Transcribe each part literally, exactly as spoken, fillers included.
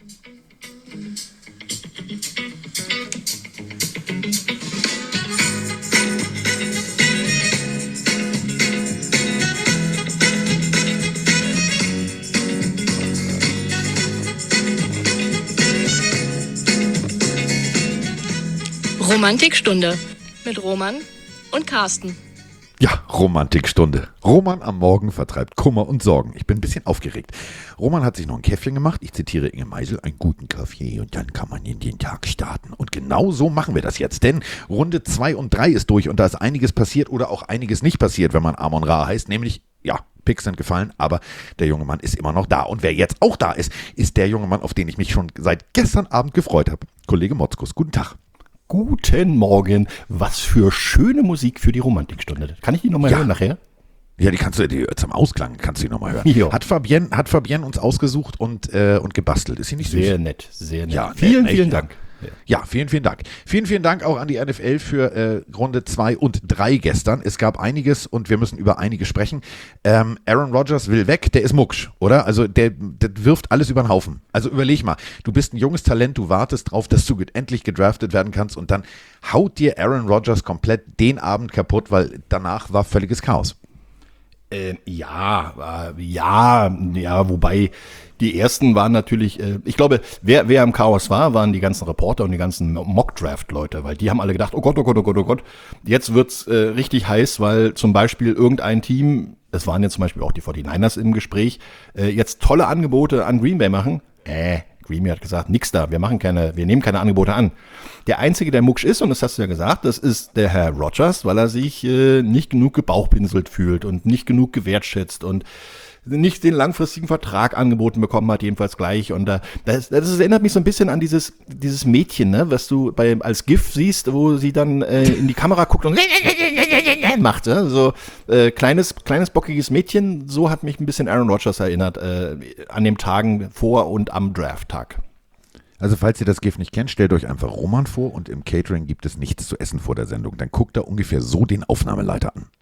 Romantikstunde mit Roman und Carsten. Ja, Romantikstunde. Roman am Morgen vertreibt Kummer und Sorgen. Ich bin ein bisschen aufgeregt. Roman hat sich noch ein Käffchen gemacht. Ich zitiere Inge Meisel, einen guten Kaffee und dann kann man in den Tag starten. Und genau so machen wir das jetzt. Denn Runde zwei und drei ist durch und da ist einiges passiert oder auch einiges nicht passiert, wenn man Amon Ra heißt. Nämlich, ja, Picks sind gefallen, aber der junge Mann ist immer noch da. Und wer jetzt auch da ist, ist der junge Mann, auf den ich mich schon seit gestern Abend gefreut habe. Kollege Motzkus, guten Tag. Guten Morgen. Was für schöne Musik für die Romantikstunde. Kann ich die nochmal ja. hören nachher? Ja, die kannst du die, zum Ausklang kannst du die nochmal hören. Jo. Hat Fabienne, hat Fabienne uns ausgesucht und, äh, und gebastelt. Ist sie nicht süß? Sehr nett, sehr nett. Ja, vielen, nett, vielen echt, Dank. Ja. ja, vielen, vielen Dank. Vielen, vielen Dank auch an die N F L für äh, Runde zwei und drei gestern. Es gab einiges und wir müssen über einiges sprechen. Ähm, Aaron Rodgers will weg, der ist mucksch, oder? Also der, der wirft alles über den Haufen. Also überleg mal, du bist ein junges Talent, du wartest drauf, dass du endlich gedraftet werden kannst und dann haut dir Aaron Rodgers komplett den Abend kaputt, weil danach war völliges Chaos. Äh, ja, äh, ja, ja, wobei die ersten waren natürlich, äh, ich glaube, wer, wer im Chaos war, waren die ganzen Reporter und die ganzen Mock-Draft-Leute, weil die haben alle gedacht, oh Gott, oh Gott, oh Gott, oh Gott, jetzt wird's äh, richtig heiß, weil zum Beispiel irgendein Team, es waren jetzt zum Beispiel auch die forty-niners im Gespräch, äh, jetzt tolle Angebote an Green Bay machen. Äh, Green Bay hat gesagt, nix da, wir machen keine, wir nehmen keine Angebote an. Der Einzige, der mucksch ist, und das hast du ja gesagt, das ist der Herr Rodgers, weil er sich äh, nicht genug gebauchpinselt fühlt und nicht genug gewertschätzt und nicht den langfristigen Vertrag angeboten bekommen hat, jedenfalls gleich. Und äh, das, das erinnert mich so ein bisschen an dieses dieses Mädchen, ne, was du bei als GIF siehst, wo sie dann äh, in die Kamera guckt und macht, ne? So äh, kleines kleines bockiges Mädchen. So hat mich ein bisschen Aaron Rodgers erinnert äh, an den Tagen vor und am Drafttag. Also falls ihr das GIF nicht kennt, stellt euch einfach Roman vor und im Catering gibt es nichts zu essen vor der Sendung. Dann guckt er ungefähr so den Aufnahmeleiter an.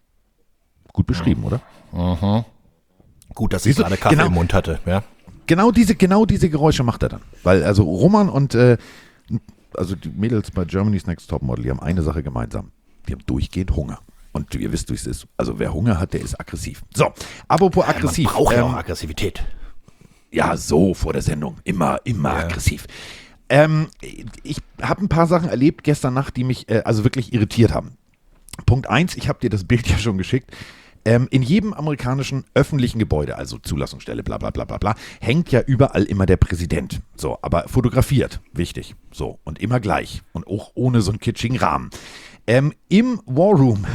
Gut beschrieben, oder? Mhm. Gut, dass ich gerade Kaffee genau, im Mund hatte, ja. Genau diese, genau diese Geräusche macht er dann. Weil also Roman und äh, also die Mädels bei Germany's Next Topmodel, die haben eine Sache gemeinsam. Die haben durchgehend Hunger. Und ihr wisst, wie es ist. Also wer Hunger hat, der ist aggressiv. So, apropos aggressiv. Man braucht ja ähm, auch Aggressivität. Ja, so vor der Sendung. Immer, immer ja. aggressiv. Ähm, ich habe ein paar Sachen erlebt gestern Nacht, die mich äh, also wirklich irritiert haben. Punkt eins, ich habe dir das Bild ja schon geschickt. Ähm, in jedem amerikanischen öffentlichen Gebäude, also Zulassungsstelle, bla bla bla bla bla, hängt ja überall immer der Präsident. So, aber fotografiert, wichtig. So, und immer gleich. Und auch ohne so einen kitschigen Rahmen. Ähm, Im War Room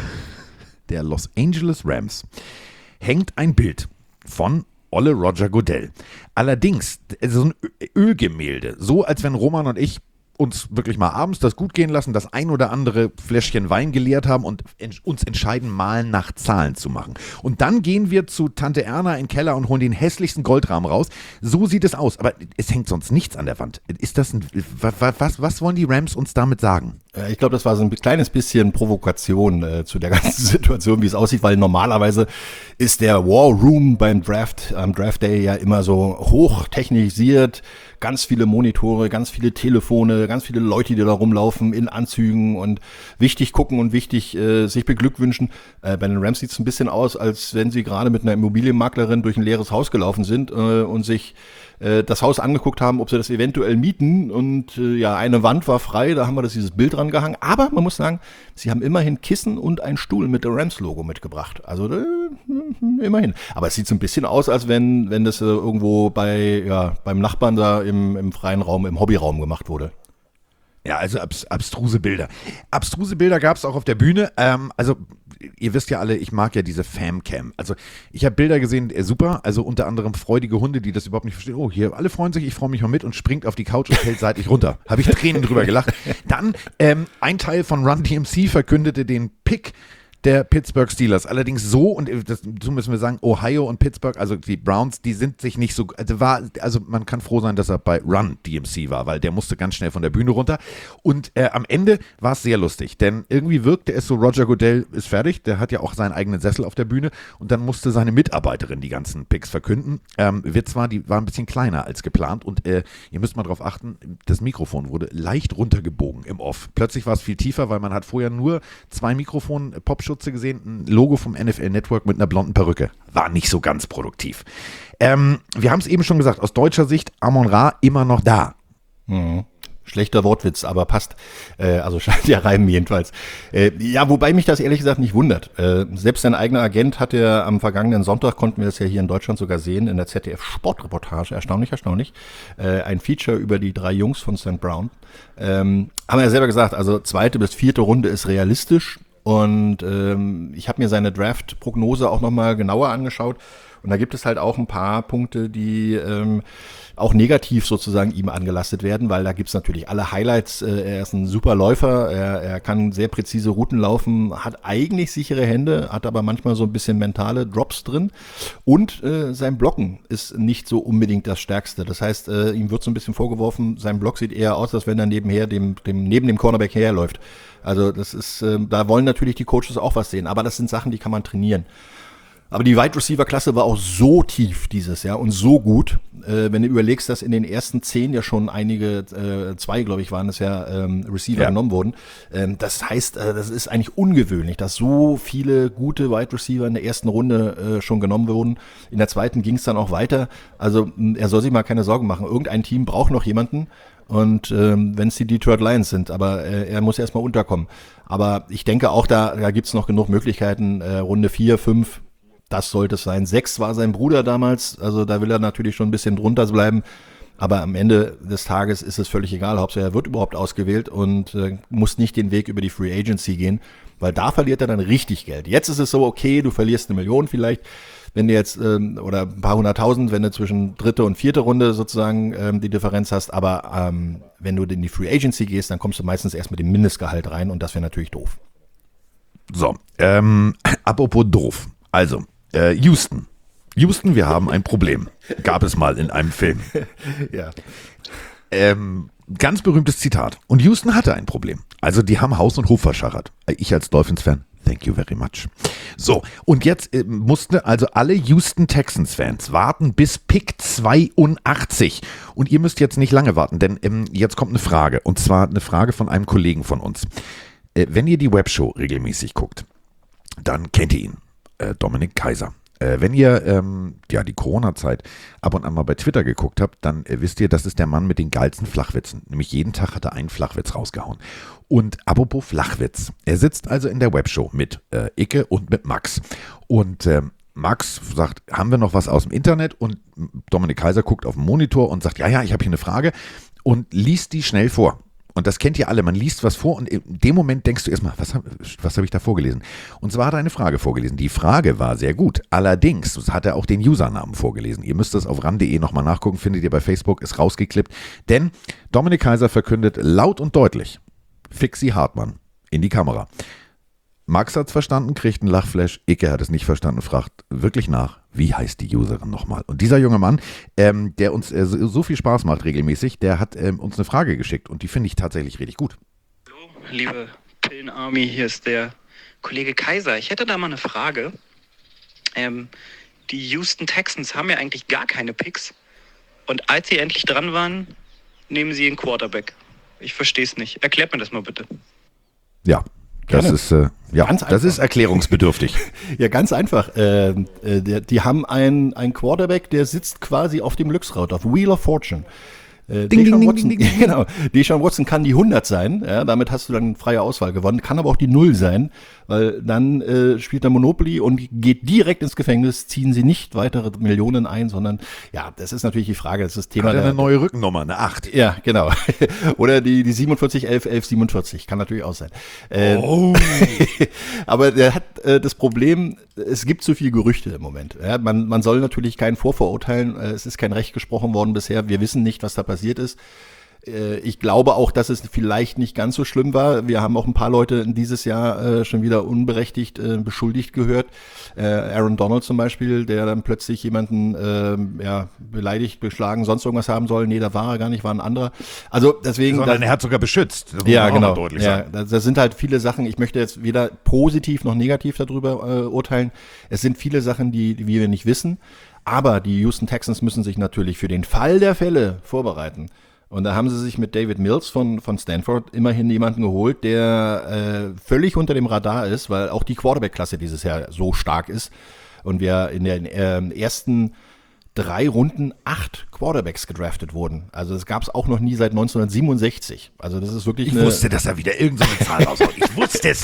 der Los Angeles Rams hängt ein Bild von Olle Roger Goodell. Allerdings, so ein Ölgemälde, so als wenn Roman und ich uns wirklich mal abends das gut gehen lassen, das ein oder andere Fläschchen Wein geleert haben und uns entscheiden, malen nach Zahlen zu machen. Und dann gehen wir zu Tante Erna in den Keller und holen den hässlichsten Goldrahmen raus. So sieht es aus, aber es hängt sonst nichts an der Wand. Ist das ein, was, was wollen die Rams uns damit sagen? Ich glaube, das war so ein kleines bisschen Provokation äh, zu der ganzen Situation, wie es aussieht, weil normalerweise ist der War Room beim Draft, am Draft Day ja immer so hoch technisiert, ganz viele Monitore, ganz viele Telefone, ganz viele Leute, die da rumlaufen in Anzügen und wichtig gucken und wichtig äh, sich beglückwünschen. Äh, bei den Rams sieht es ein bisschen aus, als wenn sie gerade mit einer Immobilienmaklerin durch ein leeres Haus gelaufen sind äh, und sich äh, das Haus angeguckt haben, ob sie das eventuell mieten. Und äh, ja, eine Wand war frei, da haben wir das dieses Bild dran gehangen. Aber man muss sagen, sie haben immerhin Kissen und einen Stuhl mit dem Rams-Logo mitgebracht. Also äh, immerhin. Aber es sieht so ein bisschen aus, als wenn wenn das äh, irgendwo bei ja beim Nachbarn da im, im freien Raum, im Hobbyraum gemacht wurde. Ja, also abs- abstruse Bilder. Abstruse Bilder gab es auch auf der Bühne. Ähm, also ihr wisst ja alle, ich mag ja diese Famcam. Also ich habe Bilder gesehen, äh, super. Also unter anderem freudige Hunde, die das überhaupt nicht verstehen. Oh, hier, alle freuen sich, ich freue mich mal mit und springt auf die Couch und fällt seitlich runter. Habe ich Tränen drüber gelacht. Dann ähm, ein Teil von Run D M C verkündete den Pick der Pittsburgh Steelers. Allerdings so, und dazu müssen wir sagen, Ohio und Pittsburgh, also die Browns, die sind sich nicht so, also, war, also man kann froh sein, dass er bei Run D M C war, weil der musste ganz schnell von der Bühne runter. Und äh, am Ende war es sehr lustig, denn irgendwie wirkte es so, Roger Goodell ist fertig, der hat ja auch seinen eigenen Sessel auf der Bühne und dann musste seine Mitarbeiterin die ganzen Picks verkünden. Ähm, Witz war, die war ein bisschen kleiner als geplant und äh, ihr müsst mal drauf achten, das Mikrofon wurde leicht runtergebogen im Off. Plötzlich war es viel tiefer, weil man hat vorher nur zwei Mikrofon-Popschutze gesehen, ein Logo vom N F L Network mit einer blonden Perücke. War nicht so ganz produktiv. Ähm, wir haben es eben schon gesagt, aus deutscher Sicht, Amon-Ra immer noch da. Mhm. Schlechter Wortwitz, aber passt. Äh, also scheint ja reimen jedenfalls. Äh, ja, wobei mich das ehrlich gesagt nicht wundert. Äh, selbst sein eigener Agent hat ja am vergangenen Sonntag, konnten wir das ja hier in Deutschland sogar sehen, in der Z D F-Sportreportage, erstaunlich, erstaunlich, äh, ein Feature über die drei Jungs von Sankt Brown. Ähm, haben wir ja selber gesagt, also zweite bis vierte Runde ist realistisch. Und ähm, ich habe mir seine Draft-Prognose auch nochmal genauer angeschaut. Und da gibt es halt auch ein paar Punkte, die ähm, auch negativ sozusagen ihm angelastet werden, weil da gibt's natürlich alle Highlights. Äh, er ist ein super Läufer, er, er kann sehr präzise Routen laufen, hat eigentlich sichere Hände, hat aber manchmal so ein bisschen mentale Drops drin. Und äh, sein Blocken ist nicht so unbedingt das Stärkste. Das heißt, äh, ihm wird so ein bisschen vorgeworfen, sein Block sieht eher aus, als wenn er nebenher dem, dem neben dem Cornerback herläuft. Also das ist, äh, da wollen natürlich die Coaches auch was sehen, aber das sind Sachen, die kann man trainieren. Aber die Wide Receiver Klasse war auch so tief dieses Jahr und so gut, äh, wenn du überlegst, dass in den ersten zehn ja schon einige, äh, zwei glaube ich waren es ja, ähm, Receiver ja. genommen wurden. Ähm, das heißt, äh, das ist eigentlich ungewöhnlich, dass so viele gute Wide Receiver in der ersten Runde äh, schon genommen wurden. In der zweiten ging es dann auch weiter. Also er soll sich mal keine Sorgen machen. Irgendein Team braucht noch jemanden. Und ähm, wenn es die Detroit Lions sind, aber äh, er muss erstmal unterkommen. Aber ich denke auch, da, da gibt es noch genug Möglichkeiten. Äh, Runde vier, fünf, das sollte es sein. Sechs war sein Bruder damals, also da will er natürlich schon ein bisschen drunter bleiben. Aber am Ende des Tages ist es völlig egal, Hauptsache er wird überhaupt ausgewählt und äh, muss nicht den Weg über die Free Agency gehen, weil da verliert er dann richtig Geld. Jetzt ist es so, okay, du verlierst eine Million vielleicht, wenn du jetzt, ähm, oder ein paar hunderttausend, wenn du zwischen dritte und vierte Runde sozusagen ähm, die Differenz hast, aber ähm, wenn du in die Free Agency gehst, dann kommst du meistens erst mit dem Mindestgehalt rein und das wäre natürlich doof. So, ähm, apropos doof, also, äh, Houston. Houston, wir haben ein Problem. Gab es mal in einem Film. Ja. Ähm, ganz berühmtes Zitat. Und Houston hatte ein Problem. Also die haben Haus und Hof verschachert. Ich als Dolphins-Fan, thank you very much. So, und jetzt äh, mussten also alle Houston Texans-Fans warten bis Pick zweiundachtzig. Und ihr müsst jetzt nicht lange warten, denn ähm, jetzt kommt eine Frage. Und zwar eine Frage von einem Kollegen von uns. Äh, wenn ihr die Webshow regelmäßig guckt, dann kennt ihr ihn. Äh, Dominik Kaiser. Äh, wenn ihr ähm, ja die Corona-Zeit ab und an mal bei Twitter geguckt habt, dann äh, wisst ihr, das ist der Mann mit den geilsten Flachwitzen. Nämlich jeden Tag hat er einen Flachwitz rausgehauen. Und apropos Flachwitz. Er sitzt also in der Webshow mit äh, Icke und mit Max. Und äh, Max sagt, haben wir noch was aus dem Internet? Und Dominik Kaiser guckt auf den Monitor und sagt, ja, ja, ich habe hier eine Frage und liest die schnell vor. Und das kennt ihr alle, man liest was vor und in dem Moment denkst du erstmal, was habe was hab ich da vorgelesen? Und zwar hat er eine Frage vorgelesen. Die Frage war sehr gut. Allerdings hat er auch den Usernamen vorgelesen. Ihr müsst das auf ran punkt de nochmal nachgucken, findet ihr bei Facebook, ist rausgeklippt. Denn Dominik Kaiser verkündet laut und deutlich, Fixi Hartmann in die Kamera. Max hat's verstanden, kriegt einen Lachflash. Icke hat es nicht verstanden, fragt wirklich nach, wie heißt die Userin nochmal? Und dieser junge Mann, ähm, der uns äh, so, so viel Spaß macht regelmäßig, der hat ähm, uns eine Frage geschickt und die finde ich tatsächlich richtig gut. Hallo, liebe Pillen-Army, hier ist der Kollege Kaiser. Ich hätte da mal eine Frage. Ähm, die Houston Texans haben ja eigentlich gar keine Picks und als sie endlich dran waren, nehmen sie einen Quarterback. Ich verstehe es nicht. Erklärt mir das mal bitte. Ja. Das Gerne. ist, äh, ja, das ist erklärungsbedürftig. Ja, ganz einfach. Äh, äh, die, die haben einen Quarterback, der sitzt quasi auf dem Glücksrad, auf Wheel of Fortune. Äh, Ding, Deshaun ding, Watson, ding, ding. Genau. Deshaun Watson kann die hundert sein, ja, damit hast du dann freie Auswahl gewonnen, kann aber auch die null sein, weil dann äh, spielt er Monopoly und geht direkt ins Gefängnis, ziehen sie nicht weitere Millionen ein, sondern, ja, das ist natürlich die Frage, das ist das Thema. Hat er der, eine neue Rückennummer, eine acht. Ja, genau. Oder die, die siebenundvierzig elf elf siebenundvierzig, kann natürlich auch sein. Äh, Oh. aber der hat äh, das Problem, es gibt zu viel Gerüchte im Moment. Ja, man, man soll natürlich keinen vorverurteilen, äh, es ist kein Recht gesprochen worden bisher, wir wissen nicht, was da passiert ist. Äh, ich glaube auch, dass es vielleicht nicht ganz so schlimm war. Wir haben auch ein paar Leute dieses Jahr äh, schon wieder unberechtigt äh, beschuldigt gehört. Äh, Aaron Donald zum Beispiel, der dann plötzlich jemanden äh, ja, beleidigt, beschlagen, sonst irgendwas haben soll. Nee, da war er gar nicht, war ein anderer. Also deswegen. Sondern er hat sogar beschützt. Das muss Ja, man auch genau. mal deutlich Ja, sagen. das, das sind halt viele Sachen. Ich möchte jetzt weder positiv noch negativ darüber äh, urteilen. Es sind viele Sachen, die, die wir nicht wissen. Aber die Houston Texans müssen sich natürlich für den Fall der Fälle vorbereiten. Und da haben sie sich mit David Mills von, von Stanford immerhin jemanden geholt, der äh, völlig unter dem Radar ist, weil auch die Quarterback-Klasse dieses Jahr so stark ist. Und wir in den äh, ersten drei Runden acht Quarterbacks gedraftet wurden. Also das gab es auch noch nie seit neunzehnhundertsiebenundsechzig. Also das ist wirklich Ich eine, wusste, dass er wieder irgendeine so Zahl raushaut. Ich wusste es.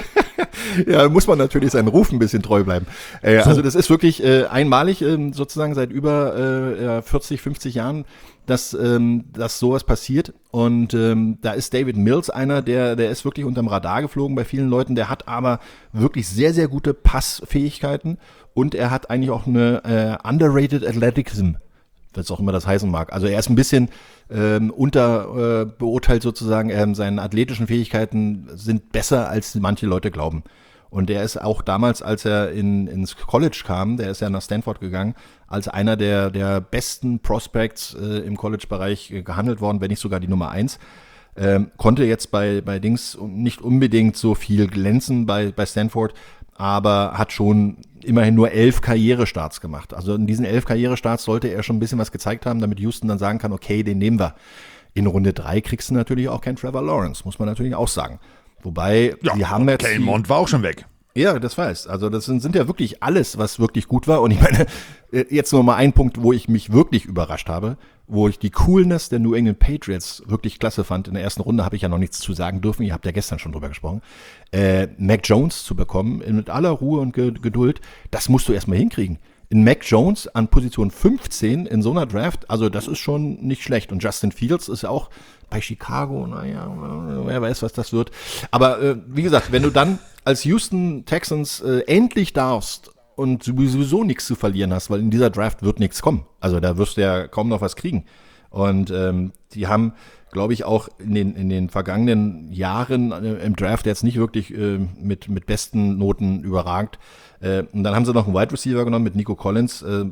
Ja, da muss man natürlich seinen Ruf ein bisschen treu bleiben. Äh, So. Also das ist wirklich äh, einmalig, ähm, sozusagen seit über äh, ja, vierzig, fünfzig Jahren, dass, ähm, dass sowas passiert. Und ähm, da ist David Mills einer, der, der ist wirklich unterm Radar geflogen bei vielen Leuten. Der hat aber wirklich sehr, sehr gute Passfähigkeiten und er hat eigentlich auch eine äh, underrated Athleticism, was auch immer das heißen mag. Also er ist ein bisschen ähm, unter äh, beurteilt sozusagen. Ähm, seine athletischen Fähigkeiten sind besser, als manche Leute glauben. Und er ist auch damals, als er in, ins College kam, der ist ja nach Stanford gegangen, als einer der, der besten Prospects äh, im College-Bereich äh, gehandelt worden, wenn nicht sogar die Nummer eins. Ähm, konnte jetzt bei, bei Dings nicht unbedingt so viel glänzen bei, bei Stanford, aber hat schon immerhin nur elf Karrierestarts gemacht. Also in diesen elf Karrierestarts sollte er schon ein bisschen was gezeigt haben, damit Houston dann sagen kann, okay, den nehmen wir. In Runde drei kriegst du natürlich auch keinen Trevor Lawrence, muss man natürlich auch sagen. Wobei, die haben jetzt... Kelmont war auch schon weg. Ja, das weiß. Also das sind, sind ja wirklich alles, was wirklich gut war. Und ich meine, jetzt noch mal ein Punkt, wo ich mich wirklich überrascht habe, wo ich die Coolness der New England Patriots wirklich klasse fand. In der ersten Runde habe ich ja noch nichts zu sagen dürfen. Ihr habt ja gestern schon drüber gesprochen. Äh, Mac Jones zu bekommen, mit aller Ruhe und Geduld, das musst du erstmal hinkriegen. In Mac Jones an Position fünfzehn in so einer Draft, also das ist schon nicht schlecht. Und Justin Fields ist ja auch bei Chicago, naja, wer weiß, was das wird. Aber äh, wie gesagt, wenn du dann als Houston Texans äh, endlich darfst und sowieso nichts zu verlieren hast, weil in dieser Draft wird nichts kommen. Also da wirst du ja kaum noch was kriegen. Und ähm, die haben, glaube ich, auch in den, in den vergangenen Jahren äh, im Draft jetzt nicht wirklich äh, mit, mit besten Noten überragt. Äh, und dann haben sie noch einen Wide Receiver genommen mit Nico Collins. Äh,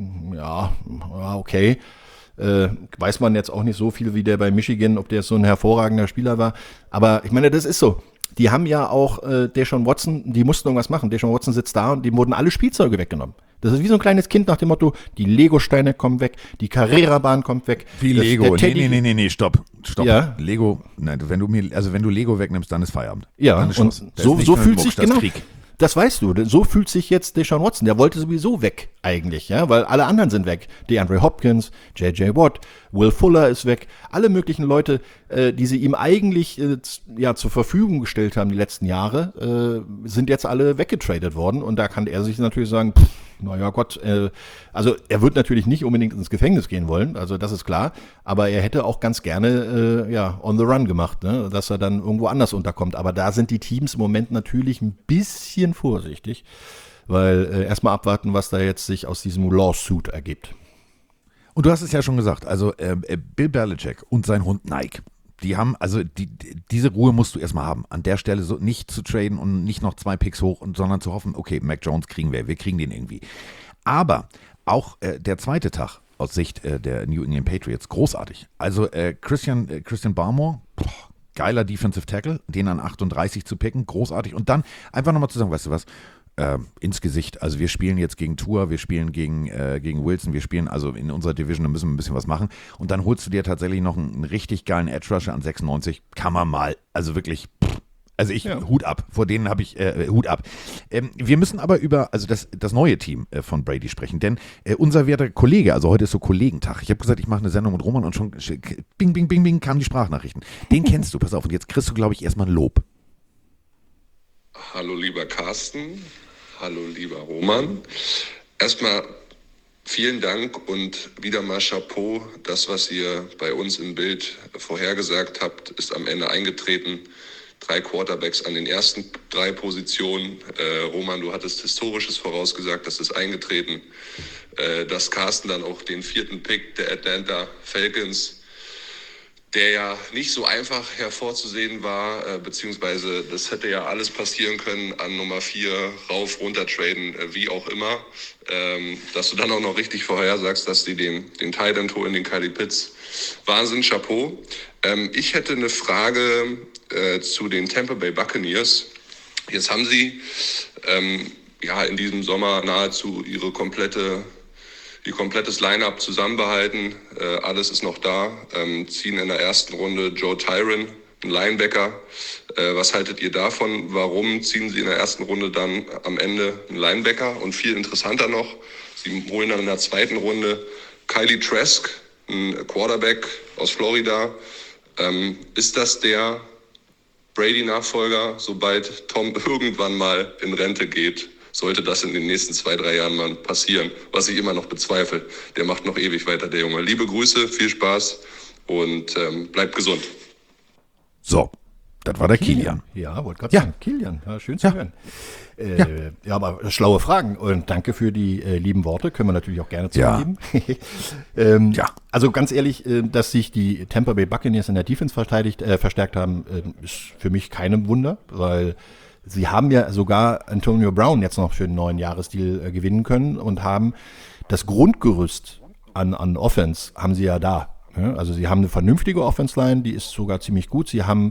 ja, ja, okay. Äh, weiß man jetzt auch nicht so viel wie der bei Michigan, ob der so ein hervorragender Spieler war. Aber ich meine, das ist so. Die haben ja auch äh, Deshaun Watson, die mussten irgendwas machen. Deshaun Watson sitzt da und dem wurden alle Spielzeuge weggenommen. Das ist wie so ein kleines Kind nach dem Motto, die Lego-Steine kommen weg, die Carrera-Bahn kommt weg. Wie das, Lego. der Nee, Teddy- nee, nee, nee, nee, stopp. Stopp. Ja. Lego, nein, wenn du mir, also wenn du Lego wegnimmst, dann ist Feierabend. Ja, dann ist und Schluss. Da so, ist nicht so mehr fühlt Mucks, sich, das ist genau, Krieg. das weißt du, denn so fühlt sich jetzt Deshaun Watson, der wollte sowieso weg eigentlich, ja, weil alle anderen sind weg. DeAndre Hopkins, J J Watt, Will Fuller ist weg, alle möglichen Leute, äh, die sie ihm eigentlich äh, z- ja zur Verfügung gestellt haben die letzten Jahre, äh, sind jetzt alle weggetradet worden und da kann er sich natürlich sagen, pff, naja Gott, äh, also er wird natürlich nicht unbedingt ins Gefängnis gehen wollen, also das ist klar, aber er hätte auch ganz gerne äh, ja on the run gemacht, ne, dass er dann irgendwo anders unterkommt. Aber da sind die Teams im Moment natürlich ein bisschen vorsichtig, weil äh, erstmal abwarten, was da jetzt sich aus diesem Lawsuit ergibt. Und du hast es ja schon gesagt, also äh, äh, Bill Belichick und sein Hund Nike, die haben, also die, die, diese Ruhe musst du erstmal haben, an der Stelle so nicht zu traden und nicht noch zwei Picks hoch, und, sondern zu hoffen, okay, Mac Jones kriegen wir, wir kriegen den irgendwie. Aber auch äh, der zweite Tag aus Sicht äh, der New England Patriots, großartig. Also äh, Christian, äh, Christian Barmore, boah, geiler Defensive Tackle, den an achtunddreißig zu picken, großartig. Und dann einfach nochmal zu sagen, weißt du was, äh, ins Gesicht. Also wir spielen jetzt gegen Tua, wir spielen gegen, äh, gegen Wilson, wir spielen also in unserer Division, da müssen wir ein bisschen was machen. Und dann holst du dir tatsächlich noch einen, einen richtig geilen Edge Rusher an sechsundneunzig. Kann man mal, also wirklich, pff, also ich, Ja. Hut ab, vor denen habe ich, äh, Hut ab. Ähm, wir müssen aber über, also das, das neue Team äh, von Brady sprechen, denn äh, unser werter Kollege, also heute ist so Kollegentag, ich habe gesagt, ich mache eine Sendung mit Roman und schon bing, bing, bing, bing, kamen die Sprachnachrichten. Den kennst du, pass auf, und jetzt kriegst du, glaube ich, erstmal ein Lob. Hallo lieber Carsten, hallo lieber Roman. Erstmal vielen Dank und wieder mal Chapeau. Das, was ihr bei uns im Bild vorhergesagt habt, ist am Ende eingetreten. Drei Quarterbacks an den ersten drei Positionen. Äh, Roman, du hattest Historisches vorausgesagt, das ist eingetreten. Äh, dass Carsten dann auch den vierten Pick der Atlanta Falcons der ja nicht so einfach hervorzusehen war, äh, beziehungsweise das hätte ja alles passieren können an Nummer vier, rauf, runter traden, äh, wie auch immer, ähm, dass du dann auch noch richtig vorhersagst, dass die den, den Tight End holen, den Kyle Pitts. Wahnsinn, Chapeau. Ähm, ich hätte eine Frage äh, zu den Tampa Bay Buccaneers. Jetzt haben sie ähm, ja in diesem Sommer nahezu ihre komplette ihr komplettes Line-Up zusammenbehalten. Äh, alles ist noch da. Ähm, ziehen in der ersten Runde Joe Tyron, ein Linebacker. Äh, was haltet ihr davon? Warum ziehen sie in der ersten Runde dann am Ende einen Linebacker? Und viel interessanter noch, sie holen dann in der zweiten Runde Kylie Trask, ein Quarterback aus Florida. Ähm, ist das der Brady-Nachfolger, sobald Tom irgendwann mal in Rente geht? Sollte das in den nächsten zwei, drei Jahren mal passieren, was ich immer noch bezweifle. Der macht noch ewig weiter, der Junge. Liebe Grüße, viel Spaß und ähm, bleibt gesund. So, das war der Kilian. Ja, wollte gerade Ja. sagen, Kilian, ja, schön zu Ja. hören. Äh, Ja. ja. aber schlaue Fragen und danke für die äh, lieben Worte, können wir natürlich auch gerne Ja. zurückgeben. ähm, Ja. Also ganz ehrlich, äh, dass sich die Tampa Bay Buccaneers in der Defense verteidigt, äh, verstärkt haben, äh, ist für mich keinem Wunder, weil sie haben ja sogar Antonio Brown jetzt noch für einen neuen Jahresdeal äh, gewinnen können und haben das Grundgerüst an, an Offense haben sie ja da. Ja? Also sie haben eine vernünftige Offense-Line, die ist sogar ziemlich gut. Sie haben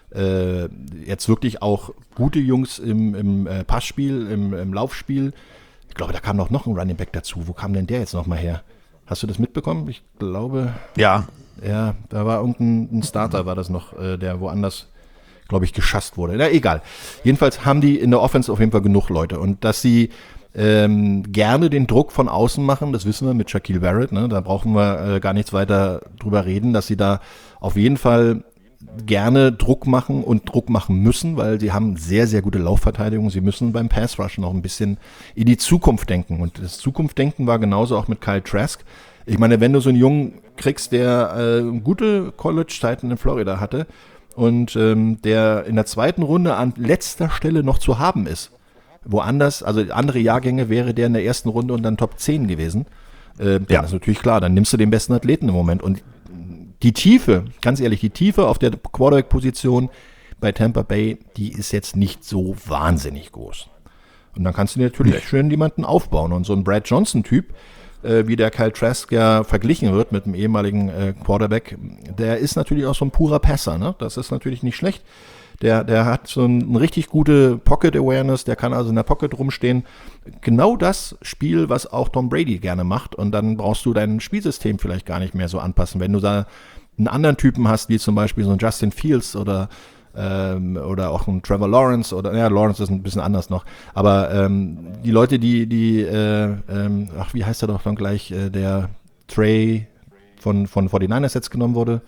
äh, jetzt wirklich auch gute Jungs im, im äh, Passspiel, im, im Laufspiel. Ich glaube, da kam doch noch ein Running Back dazu. Wo kam denn der jetzt noch mal her? Hast du das mitbekommen? Ich glaube, Ja, ja, da war irgendein ein Starter, war das noch, äh, der woanders, glaube ich, geschasst wurde. Na, egal. Jedenfalls haben die in der Offense auf jeden Fall genug Leute. Und dass sie ähm, gerne den Druck von außen machen, das wissen wir mit Shaquille Barrett. Ne? Da brauchen wir äh, gar nichts weiter drüber reden, dass sie da auf jeden Fall gerne Druck machen und Druck machen müssen, weil sie haben sehr, sehr gute Laufverteidigung. Sie müssen beim Pass Rush noch ein bisschen in die Zukunft denken. Und das Zukunftdenken war genauso auch mit Kyle Trask. Ich meine, wenn du so einen Jungen kriegst, der äh, gute College-Zeiten in Florida hatte, und ähm, der in der zweiten Runde an letzter Stelle noch zu haben ist. Woanders, also andere Jahrgänge wäre der in der ersten Runde und dann Top zehn gewesen. Äh, dann Ja. ist natürlich klar, dann nimmst du den besten Athleten im Moment. Und die Tiefe, ganz ehrlich, die Tiefe auf der Quarterback-Position bei Tampa Bay, die ist jetzt nicht so wahnsinnig groß. Und dann kannst du dir natürlich Nee. schön jemanden aufbauen. Und so ein Brad Johnson-Typ, äh, wie der Kyle Trask ja verglichen wird mit dem ehemaligen äh, Quarterback, der ist natürlich auch so ein purer Passer. Ne? Das ist natürlich nicht schlecht. Der, der hat so ein, eine richtig gute Pocket Awareness, der kann also in der Pocket rumstehen. Genau das Spiel, was auch Tom Brady gerne macht. Und dann brauchst du dein Spielsystem vielleicht gar nicht mehr so anpassen. Wenn du da einen anderen Typen hast, wie zum Beispiel so ein Justin Fields oder ähm, oder auch ein Trevor Lawrence oder ja, Lawrence ist ein bisschen anders noch. Aber ähm, die Leute, die, die äh, ähm, ach, wie heißt er doch dann gleich, äh, der Trey von, von forty-niners jetzt genommen wurde?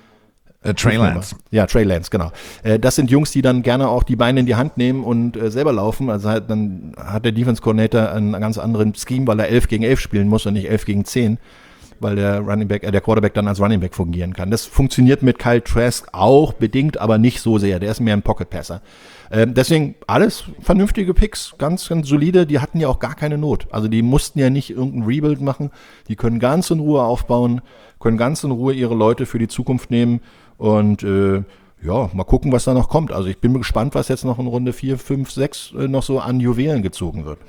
äh, Trey Lance. Ja, Trey Lance, genau. Äh, das sind Jungs, die dann gerne auch die Beine in die Hand nehmen und äh, selber laufen. Also halt, dann hat der Defense Coordinator einen ganz anderen Scheme, weil er elf gegen elf spielen muss und nicht elf gegen zehn, weil der Running Back, äh, der Quarterback dann als Running Back fungieren kann. Das funktioniert mit Kyle Trask auch bedingt, aber nicht so sehr. Der ist mehr ein Pocket Passer. Ähm, deswegen alles vernünftige Picks, ganz, ganz solide. Die hatten ja auch gar keine Not. Also die mussten ja nicht irgendein Rebuild machen. Die können ganz in Ruhe aufbauen, können ganz in Ruhe ihre Leute für die Zukunft nehmen. Und äh, ja, mal gucken, was da noch kommt. Also ich bin gespannt, was jetzt noch in Runde vier, fünf, sechs äh, noch so an Juwelen gezogen wird.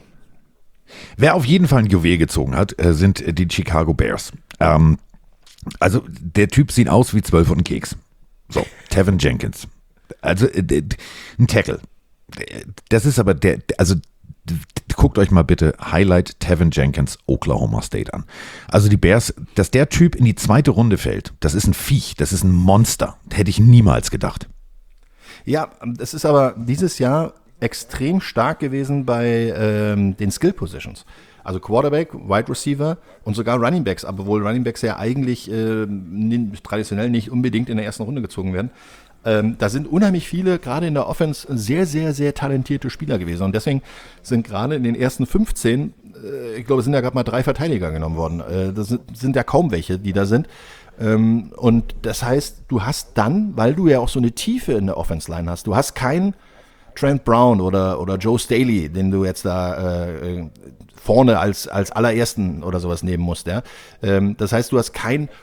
Wer auf jeden Fall ein Juwel gezogen hat, äh, sind äh, die Chicago Bears. Ähm, also der Typ sieht aus wie zwölf und ein Keks. So, Tevin Jenkins. Also äh, d- d- ein Tackle. Das ist aber der, also d- d- guckt euch mal bitte Highlight Tevin Jenkins Oklahoma State an. Also die Bears, dass der Typ in die zweite Runde fällt, das ist ein Viech, das ist ein Monster. Hätte ich niemals gedacht. Ja, es ist aber dieses Jahr extrem stark gewesen bei ähm, den Skill Positions. Also Quarterback, Wide Receiver und sogar Running Backs, aber wohl Running Backs ja eigentlich äh, n- traditionell nicht unbedingt in der ersten Runde gezogen werden. Ähm, da sind unheimlich viele, gerade in der Offense, sehr, sehr, sehr talentierte Spieler gewesen. Und deswegen sind gerade in den ersten fünfzehn, äh, ich glaube, es sind ja gerade mal drei Verteidiger genommen worden. Äh, das sind, sind ja kaum welche, die da sind. Ähm, und das heißt, du hast dann, weil du ja auch so eine Tiefe in der Offense-Line hast, du hast keinen Trent Brown oder, oder Joe Staley, den du jetzt da äh, vorne als, als allerersten oder sowas nehmen musst. Ja? Ähm, das heißt, du hast keinen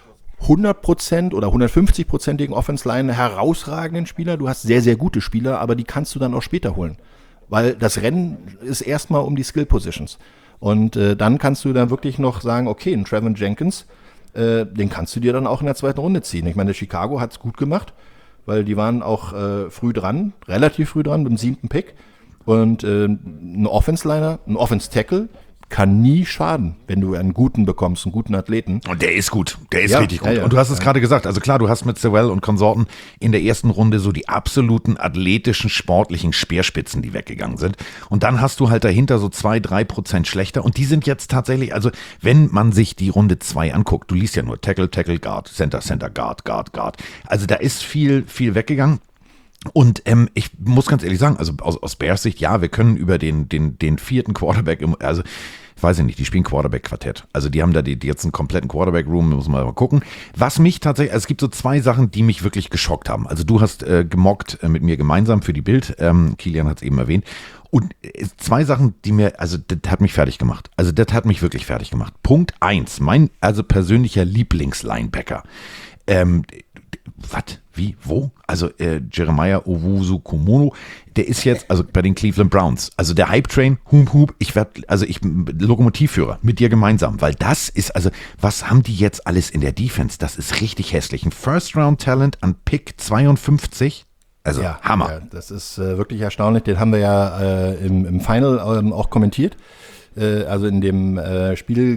hundert Prozent oder hundertfünfzig-prozentigen Offense-Line herausragenden Spieler, du hast sehr, sehr gute Spieler, aber die kannst du dann auch später holen. Weil das Rennen ist erstmal um die Skill-Positions. Und äh, dann kannst du dann wirklich noch sagen, okay, ein Trevin Jenkins, äh, den kannst du dir dann auch in der zweiten Runde ziehen. Ich meine, Chicago hat es gut gemacht, weil die waren auch äh, früh dran, relativ früh dran, mit dem siebten Pick. Und äh, ein Offense-Liner, ein Offense-Tackle kann nie schaden, wenn du einen guten bekommst, einen guten Athleten. Und der ist gut, der ist Ja, richtig gut. ja, ja. Und du hast es Ja. gerade gesagt, also klar, du hast mit Sewell und Konsorten in der ersten Runde so die absoluten athletischen, sportlichen Speerspitzen, die weggegangen sind. Und dann hast du halt dahinter so zwei, drei Prozent schlechter. Und die sind jetzt tatsächlich, also wenn man sich die Runde zwei anguckt, du liest ja nur Tackle, Tackle, Guard, Center, Center, Guard, Guard, Guard. Also da ist viel, viel weggegangen. Und ähm, ich muss ganz ehrlich sagen, also aus, aus Bears Sicht, ja, wir können über den, den, den vierten Quarterback, im, also ich weiß ja nicht, die spielen Quarterback-Quartett. Also die haben da die, die jetzt einen kompletten Quarterback-Room, muss man mal gucken. Was mich tatsächlich, also es gibt so zwei Sachen, die mich wirklich geschockt haben. Also du hast äh, gemockt äh, mit mir gemeinsam für die Bild, ähm, Kilian hat es eben erwähnt. Und äh, zwei Sachen, die mir, also das hat mich fertig gemacht. Also das hat mich wirklich fertig gemacht. Punkt eins, mein also persönlicher Lieblingslinebacker. Ähm, was? Wie? Wo? Also äh, Jeremiah Owusu-Komono, der ist jetzt, also bei den Cleveland Browns, also der Hype-Train, hum, hum, ich werde, also ich, Lokomotivführer, mit dir gemeinsam, weil das ist, also was haben die jetzt alles in der Defense? Das ist richtig hässlich. Ein First-Round-Talent an Pick zweiundfünfzig, also Ja, Hammer. Ja, das ist äh, wirklich erstaunlich. Den haben wir ja äh, im, im Final ähm, auch kommentiert. Äh, also in dem äh, Spiel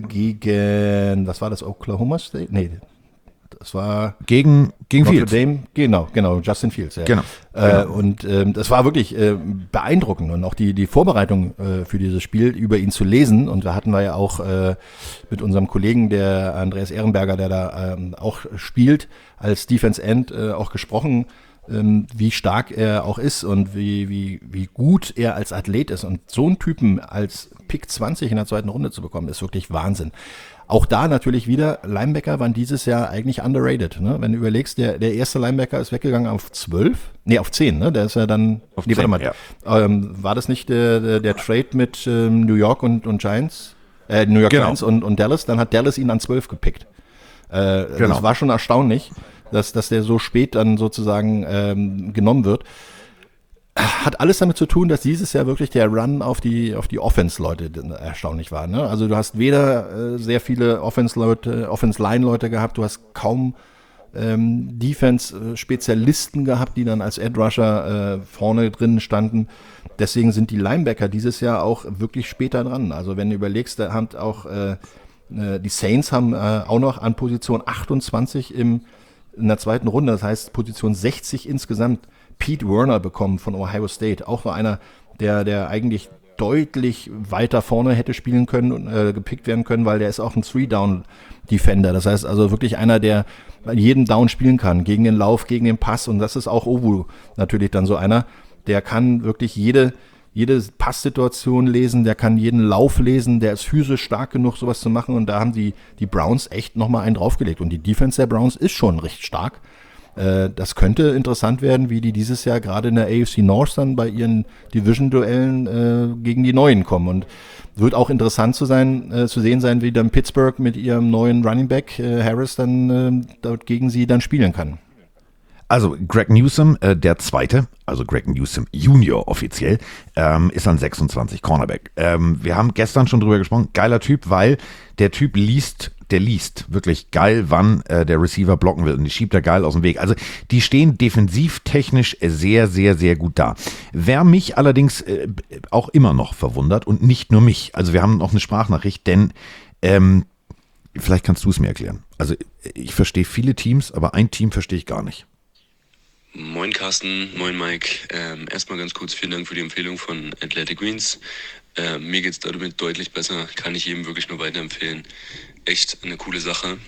gegen, was war das, Oklahoma State? Nee, das war Gegen, gegen Notre Fields. Dame, genau, genau, Justin Fields. Ja. Genau, Äh, genau. Und ähm, das war wirklich äh, beeindruckend und auch die, die Vorbereitung äh, für dieses Spiel über ihn zu lesen. Und da hatten wir ja auch äh, mit unserem Kollegen, der Andreas Ehrenberger, der da ähm, auch spielt, als Defense End äh, auch gesprochen, ähm, wie stark er auch ist und wie, wie, wie gut er als Athlet ist. Und so einen Typen als Pick zwanzig in der zweiten Runde zu bekommen, ist wirklich Wahnsinn. Auch da natürlich wieder, Linebacker waren dieses Jahr eigentlich underrated. Ne? Wenn du überlegst, der, der erste Linebacker ist weggegangen auf zwölf, nee, auf zehn, ne? Der ist ja dann, Auf nee, warte zehn, mal, ja. ähm, war das nicht der, der, der Trade mit ähm, New York und, und Giants? Äh, New York Genau. Giants und, und Dallas, dann hat Dallas ihn an zwölf gepickt. Äh, Genau. Das war schon erstaunlich, dass, dass der so spät dann sozusagen ähm, genommen wird. Hat alles damit zu tun, dass dieses Jahr wirklich der Run auf die, auf die Offense-Leute erstaunlich war. Ne? Also du hast weder äh, sehr viele Offense-Leute, Offense-Line-Leute gehabt, du hast kaum ähm, Defense-Spezialisten gehabt, die dann als Edge-Rusher äh, vorne drin standen. Deswegen sind die Linebacker dieses Jahr auch wirklich später dran. Also wenn du überlegst, da haben auch äh, äh, die Saints haben äh, auch noch an Position achtundzwanzig im, in der zweiten Runde, das heißt Position sechzig insgesamt, Pete Werner bekommen von Ohio State. Auch war einer, der, der eigentlich deutlich weiter vorne hätte spielen können und äh, gepickt werden können, weil der ist auch ein Three-Down-Defender. Das heißt also wirklich einer, der jeden Down spielen kann, gegen den Lauf, gegen den Pass. Und das ist auch Owu natürlich dann so einer, der kann wirklich jede, jede Passsituation lesen, der kann jeden Lauf lesen, der ist physisch stark genug, sowas zu machen. Und da haben die, die Browns echt nochmal einen draufgelegt. Und die Defense der Browns ist schon recht stark. Das könnte interessant werden, wie die dieses Jahr gerade in der A F C North dann bei ihren Division-Duellen äh, gegen die Neuen kommen. Und wird auch interessant zu sein, äh, zu sehen sein, wie dann Pittsburgh mit ihrem neuen Running Back äh, Harris dann äh, dort gegen sie dann spielen kann. Also Greg Newsome, äh, der Zweite, also Greg Newsome Junior offiziell, ähm, ist an sechsundzwanzig Cornerback. Ähm, wir haben gestern schon drüber gesprochen, geiler Typ, weil der Typ liest, der liest wirklich geil, wann äh, der Receiver blocken will und die schiebt er geil aus dem Weg. Also die stehen defensivtechnisch sehr, sehr, sehr gut da. Wer mich allerdings äh, auch immer noch verwundert und nicht nur mich, also wir haben noch eine Sprachnachricht, denn ähm, vielleicht kannst du es mir erklären. Also ich verstehe viele Teams, aber ein Team verstehe ich gar nicht. Moin Carsten, moin Mike. Ähm, erstmal ganz kurz vielen Dank für die Empfehlung von Athletic Greens. Äh, mir geht es damit deutlich besser, kann ich jedem wirklich nur weiterempfehlen. Echt eine coole Sache.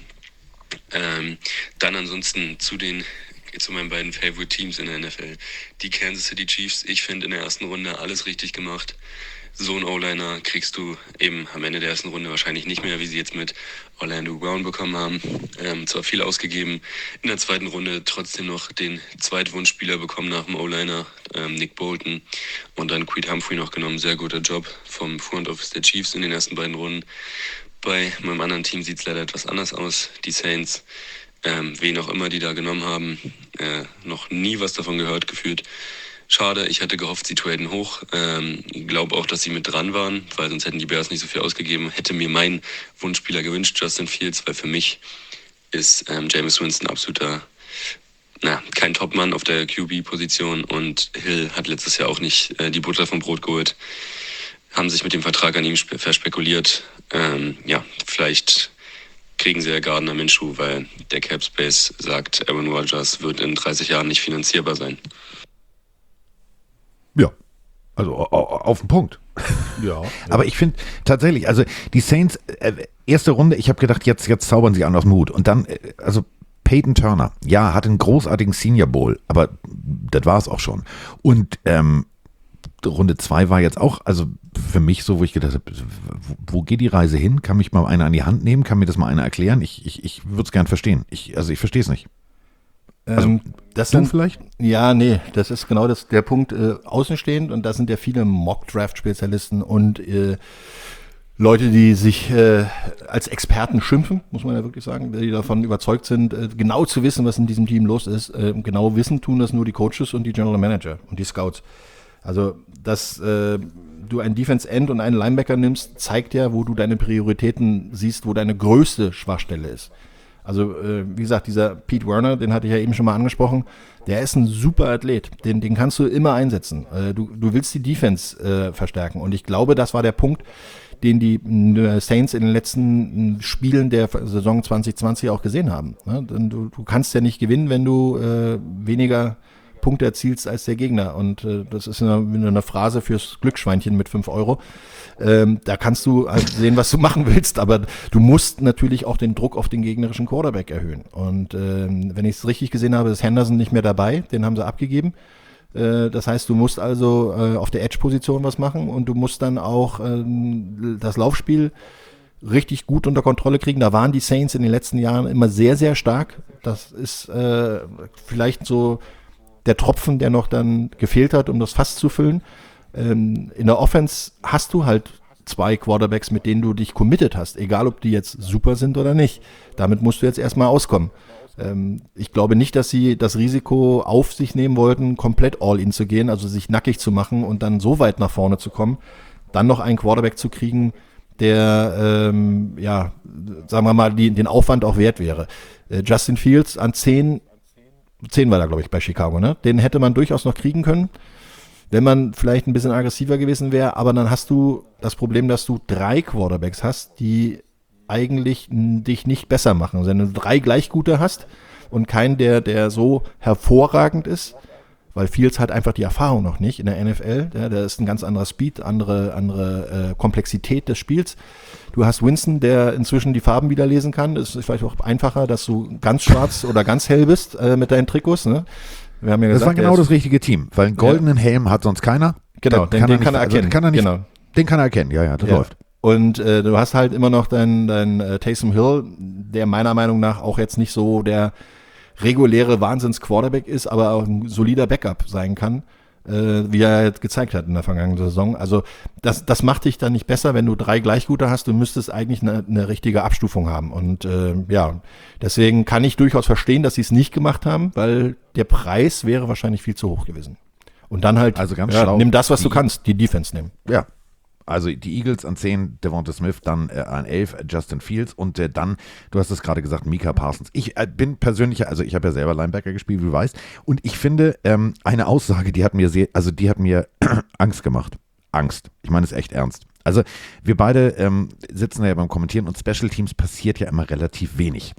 Ähm, dann ansonsten zu den, zu meinen beiden Favorite Teams in der N F L. Die Kansas City Chiefs, ich finde in der ersten Runde alles richtig gemacht. So einen O-Liner kriegst du eben am Ende der ersten Runde wahrscheinlich nicht mehr, wie sie jetzt mit Orlando Brown bekommen haben. Ähm, zwar viel ausgegeben, in der zweiten Runde trotzdem noch den Zweitwunschspieler bekommen nach dem O-Liner, ähm, Nick Bolton, und dann Creed Humphrey noch genommen. Sehr guter Job vom Front Office der Chiefs in den ersten beiden Runden. Bei meinem anderen Team sieht es leider etwas anders aus. Die Saints ähm, wen auch immer die da genommen haben. Äh, noch nie was davon gehört, gefühlt. Schade, ich hatte gehofft, sie traden hoch. Ähm, ich glaube auch, dass sie mit dran waren, weil sonst hätten die Bears nicht so viel ausgegeben. Hätte mir mein Wunschspieler gewünscht, Justin Fields, weil für mich ist ähm, Jameis Winston absoluter, na, kein Topmann auf der Q B-Position und Hill hat letztes Jahr auch nicht äh, die Butter vom Brot geholt. Haben sich mit dem Vertrag an ihm spe- verspekuliert. Ähm, ja, vielleicht kriegen sie ja Gardner Minshew, weil der Cap Space sagt, Aaron Rodgers wird in dreißig Jahren nicht finanzierbar sein. Ja, also au- au- auf den Punkt. Ja. Aber ich finde tatsächlich, also die Saints, äh, erste Runde, ich habe gedacht, jetzt, jetzt zaubern sie an aus dem Hut. Und dann, äh, also Peyton Turner, ja, hat einen großartigen Senior Bowl, aber das war es auch schon. Und ähm, Runde zwei war jetzt auch, also für mich so, wo ich gedacht habe, wo, wo geht die Reise hin? Kann mich mal einer an die Hand nehmen? Kann mir das mal einer erklären? Ich, ich, ich würde es gern verstehen. Ich, also ich verstehe es nicht. Also, Ähm, das du sind vielleicht? Ja, nee, das ist genau das, der Punkt äh, außenstehend und da sind ja viele Mock-Draft-Spezialisten und äh, Leute, die sich äh, als Experten schimpfen, muss man ja wirklich sagen, die davon überzeugt sind, äh, genau zu wissen, was in diesem Team los ist. Äh, genau wissen tun das nur die Coaches und die General Manager und die Scouts. Also, dass äh, du einen Defense End und einen Linebacker nimmst, zeigt ja, wo du deine Prioritäten siehst, wo deine größte Schwachstelle ist. Also, äh, wie gesagt, dieser Pete Werner, den hatte ich ja eben schon mal angesprochen, der ist ein super Athlet. Den, den kannst du immer einsetzen. Äh, du, du willst die Defense äh, verstärken. Und ich glaube, das war der Punkt, den die äh, Saints in den letzten äh, Spielen der Saison zwanzig zwanzig auch gesehen haben. Ne? Denn du, du kannst ja nicht gewinnen, wenn du äh, weniger Punkte erzielst als der Gegner. Und äh, das ist eine, eine Phrase fürs Glücksschweinchen mit fünf Euro. Ähm, da kannst du halt sehen, was du machen willst, aber du musst natürlich auch den Druck auf den gegnerischen Quarterback erhöhen. Und ähm, wenn ich es richtig gesehen habe, ist Henderson nicht mehr dabei, den haben sie abgegeben. Äh, das heißt, du musst also äh, auf der Edge-Position was machen und du musst dann auch ähm, das Laufspiel richtig gut unter Kontrolle kriegen. Da waren die Saints in den letzten Jahren immer sehr, sehr stark. Das ist äh, vielleicht so der Tropfen, der noch dann gefehlt hat, um das Fass zu füllen. Ähm, in der Offense hast du halt zwei Quarterbacks, mit denen du dich committed hast, egal ob die jetzt super sind oder nicht. Damit musst du jetzt erstmal auskommen. Ähm, ich glaube nicht, dass sie das Risiko auf sich nehmen wollten, komplett all-in zu gehen, also sich nackig zu machen und dann so weit nach vorne zu kommen, dann noch einen Quarterback zu kriegen, der, ähm, ja, sagen wir mal, die, den Aufwand auch wert wäre. Äh, Justin Fields an zehn, zehn war da, glaube ich, bei Chicago, ne? Den hätte man durchaus noch kriegen können, wenn man vielleicht ein bisschen aggressiver gewesen wäre, aber dann hast du das Problem, dass du drei Quarterbacks hast, die eigentlich n- dich nicht besser machen. Wenn du drei gleich gute hast und keinen, der, der so hervorragend ist, weil Fields hat einfach die Erfahrung noch nicht in der N F L, der, der ist ein ganz anderer Speed, andere, andere äh, Komplexität des Spiels. Du hast Winston, der inzwischen die Farben wieder lesen kann. Es ist vielleicht auch einfacher, dass du ganz schwarz oder ganz hell bist äh, mit deinen Trikots, ne? Wir haben ja Das gesagt, war genau der das richtige Team, weil einen goldenen Helm hat sonst keiner. Genau, Da den- den nicht- kann er also erkennen. den kann er nicht, Genau. Den kann er erkennen, ja, ja, das Ja. läuft. Und äh, du hast halt immer noch deinen dein, äh, Taysom Hill, der meiner Meinung nach auch jetzt nicht so der reguläre Wahnsinns-Quarterback ist, aber auch ein solider Backup sein kann, äh, wie er jetzt gezeigt hat in der vergangenen Saison. Also das, das macht dich dann nicht besser, wenn du drei Gleichgute hast. Du müsstest eigentlich eine, eine richtige Abstufung haben. Und äh, ja, deswegen kann ich durchaus verstehen, dass sie es nicht gemacht haben, weil der Preis wäre wahrscheinlich viel zu hoch gewesen. Und dann halt, Also ganz ja, schlau. nimm das, was du Die- kannst, die Defense nehmen. Ja. Also die Eagles an zehn, Devonta Smith, dann äh, an elf, Justin Fields und äh, dann, du hast es gerade gesagt, Micah Parsons. Ich äh, bin persönlich, also ich habe ja selber Linebacker gespielt, wie du weißt, und ich finde, ähm, eine Aussage, die hat mir sehr, also die hat mir Angst gemacht. Angst. Ich meine es echt ernst. Also wir beide ähm, sitzen ja beim Kommentieren und Special Teams passiert ja immer relativ wenig.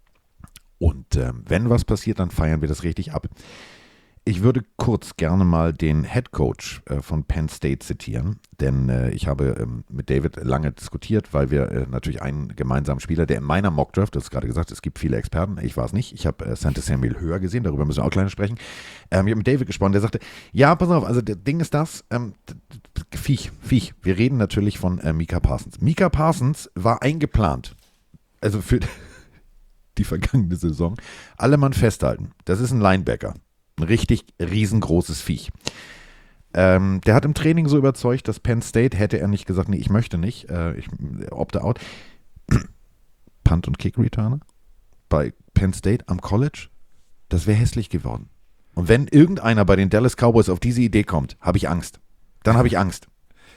Und ähm, wenn was passiert, dann feiern wir das richtig ab. Ich würde kurz gerne mal den Head Coach äh, von Penn State zitieren, denn äh, ich habe ähm, mit David lange diskutiert, weil wir äh, natürlich einen gemeinsamen Spieler, der in meiner Mockdraft, das ist gerade gesagt, es gibt viele Experten, ich war es nicht, ich habe äh, Santa Samuel höher gesehen, darüber müssen wir auch gleich sprechen. Ähm, ich habe mit David gesprochen, der sagte, ja, pass auf, also das Ding ist das, ähm, Viech, Viech, wir reden natürlich von äh, Micah Parsons. Micah Parsons war eingeplant, also für die vergangene Saison, alle Mann festhalten, das ist ein Linebacker. Ein richtig riesengroßes Viech. Ähm, der hat im Training so überzeugt, dass Penn State, hätte er nicht gesagt, nee, ich möchte nicht, äh, ich opte out. Punt- und Kick-Returner. bei Penn State am College, das wäre hässlich geworden. Und wenn irgendeiner bei den Dallas Cowboys auf diese Idee kommt, habe ich Angst. Dann habe ich Angst.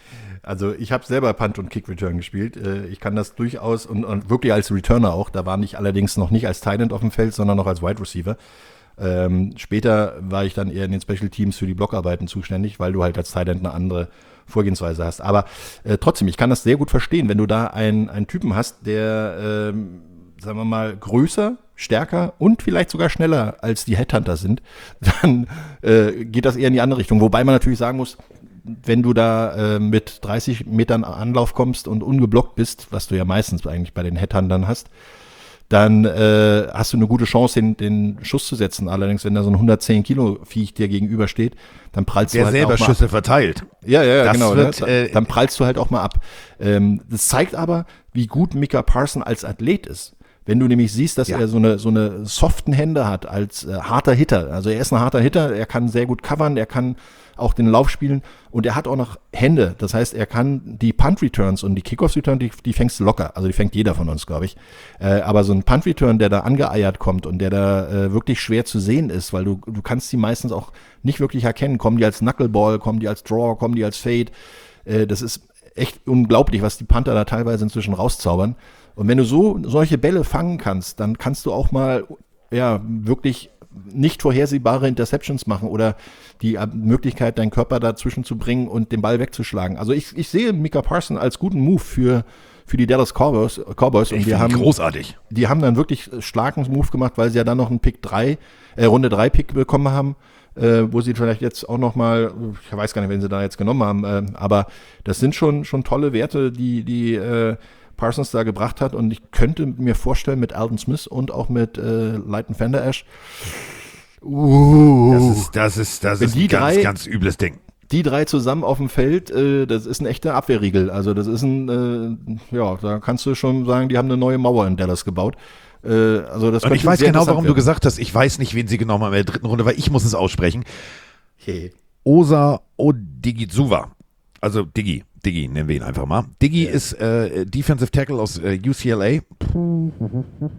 Also ich habe selber Punt- und Kick-Return gespielt. Ich kann das durchaus und, und wirklich als Returner auch. Da war ich allerdings noch nicht als Tight End auf dem Feld, sondern noch als Wide Receiver. Ähm, später war ich dann eher in den Special Teams für die Blockarbeiten zuständig, weil du halt als Tight End eine andere Vorgehensweise hast. Aber äh, trotzdem, ich kann das sehr gut verstehen, wenn du da einen, einen Typen hast, der, ähm, sagen wir mal, größer, stärker und vielleicht sogar schneller als die Headhunter sind, dann äh, geht das eher in die andere Richtung. Wobei man natürlich sagen muss, wenn du da äh, mit dreißig Metern Anlauf kommst und ungeblockt bist, was du ja meistens eigentlich bei den Headhuntern hast, dann äh, hast du eine gute Chance, den, den Schuss zu setzen. Allerdings, wenn da so ein hundertzehn Kilo Viech dir gegenübersteht, dann prallst Der du halt selber auch mal Schüsse ab. verteilt. Ja, ja, ja, Das genau. wird, ne? äh, Dann prallst du halt auch mal ab. Ähm, das zeigt aber, wie gut Micah Parson als Athlet ist. Wenn du nämlich siehst, dass Ja. er so eine, so eine soften Hände hat als äh, harter Hitter. Also er ist ein harter Hitter, er kann sehr gut covern, er kann auch den Lauf spielen und er hat auch noch Hände. Das heißt, er kann die Punt-Returns und die Kickoff-Return, die, die fängst du locker. Also die fängt jeder von uns, glaube ich. Äh, aber so ein Punt-Return, der da angeeiert kommt und der da äh, wirklich schwer zu sehen ist, weil du, du kannst die meistens auch nicht wirklich erkennen. Kommen die als Knuckleball, kommen die als Draw, kommen die als Fade. Äh, das ist echt unglaublich, was die Panther da teilweise inzwischen rauszaubern. Und wenn du so solche Bälle fangen kannst, dann kannst du auch mal ja wirklich nicht vorhersehbare Interceptions machen oder die Möglichkeit, deinen Körper dazwischen zu bringen und den Ball wegzuschlagen. Also ich, ich sehe Micah Parson als guten Move für, für die Dallas Cowboys. Cowboys. Und Ich wir finde haben, großartig. die haben dann wirklich starken Move gemacht, weil sie ja dann noch einen Pick drei, äh, Runde drei Pick bekommen haben, äh, wo sie vielleicht jetzt auch noch mal, ich weiß gar nicht, wen sie da jetzt genommen haben, äh, aber das sind schon, schon tolle Werte, die, die äh, Parsons da gebracht hat und ich könnte mir vorstellen mit Alden Smith und auch mit äh, Leighton Vander Esch, uh, Das ist, das ist, das Wenn ist die ein ganz, drei- ganz übles Ding. die drei zusammen auf dem Feld, äh, das ist ein echter Abwehrriegel. Also das ist ein, äh, ja, da kannst du schon sagen, die haben eine neue Mauer in Dallas gebaut. Äh, also das Und ich könnte weiß sehr genau, interessant warum du werden. gesagt hast, ich weiß nicht, wen sie genommen haben in der dritten Runde, weil ich muss es aussprechen. Hey. Osa Odigizua. Also Diggi, Diggi nennen wir ihn einfach mal. Diggi ist äh, Defensive Tackle aus äh, U C L A.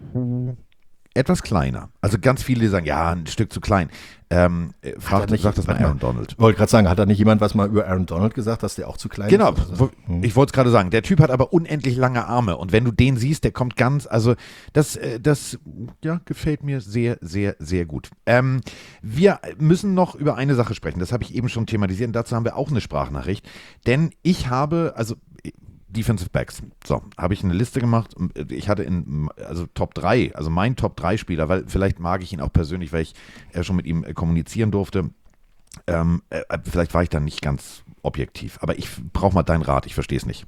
Etwas kleiner. Also ganz viele sagen, ja, ein Stück zu klein. Ähm, äh, fragt, er nicht- sagt das mal warte mal. Aaron Donald. Wollte gerade sagen, hat da nicht jemand was mal über Aaron Donald gesagt, dass der auch zu klein Genau, ist? wo- ich wollte es gerade sagen. Der Typ hat aber unendlich lange Arme und wenn du den siehst, der kommt ganz, also das, äh, das ja, gefällt mir sehr, sehr, sehr gut. Ähm, wir müssen noch über eine Sache sprechen, das habe ich eben schon thematisiert und dazu haben wir auch eine Sprachnachricht, denn ich habe, also Defensive Backs, so, habe ich eine Liste gemacht und ich hatte in, also Top drei, also mein Top drei Spieler, weil vielleicht mag ich ihn auch persönlich, weil ich äh, schon mit ihm äh, kommunizieren durfte. Ähm, äh, vielleicht war ich dann nicht ganz objektiv, aber ich brauche mal deinen Rat, ich verstehe es nicht.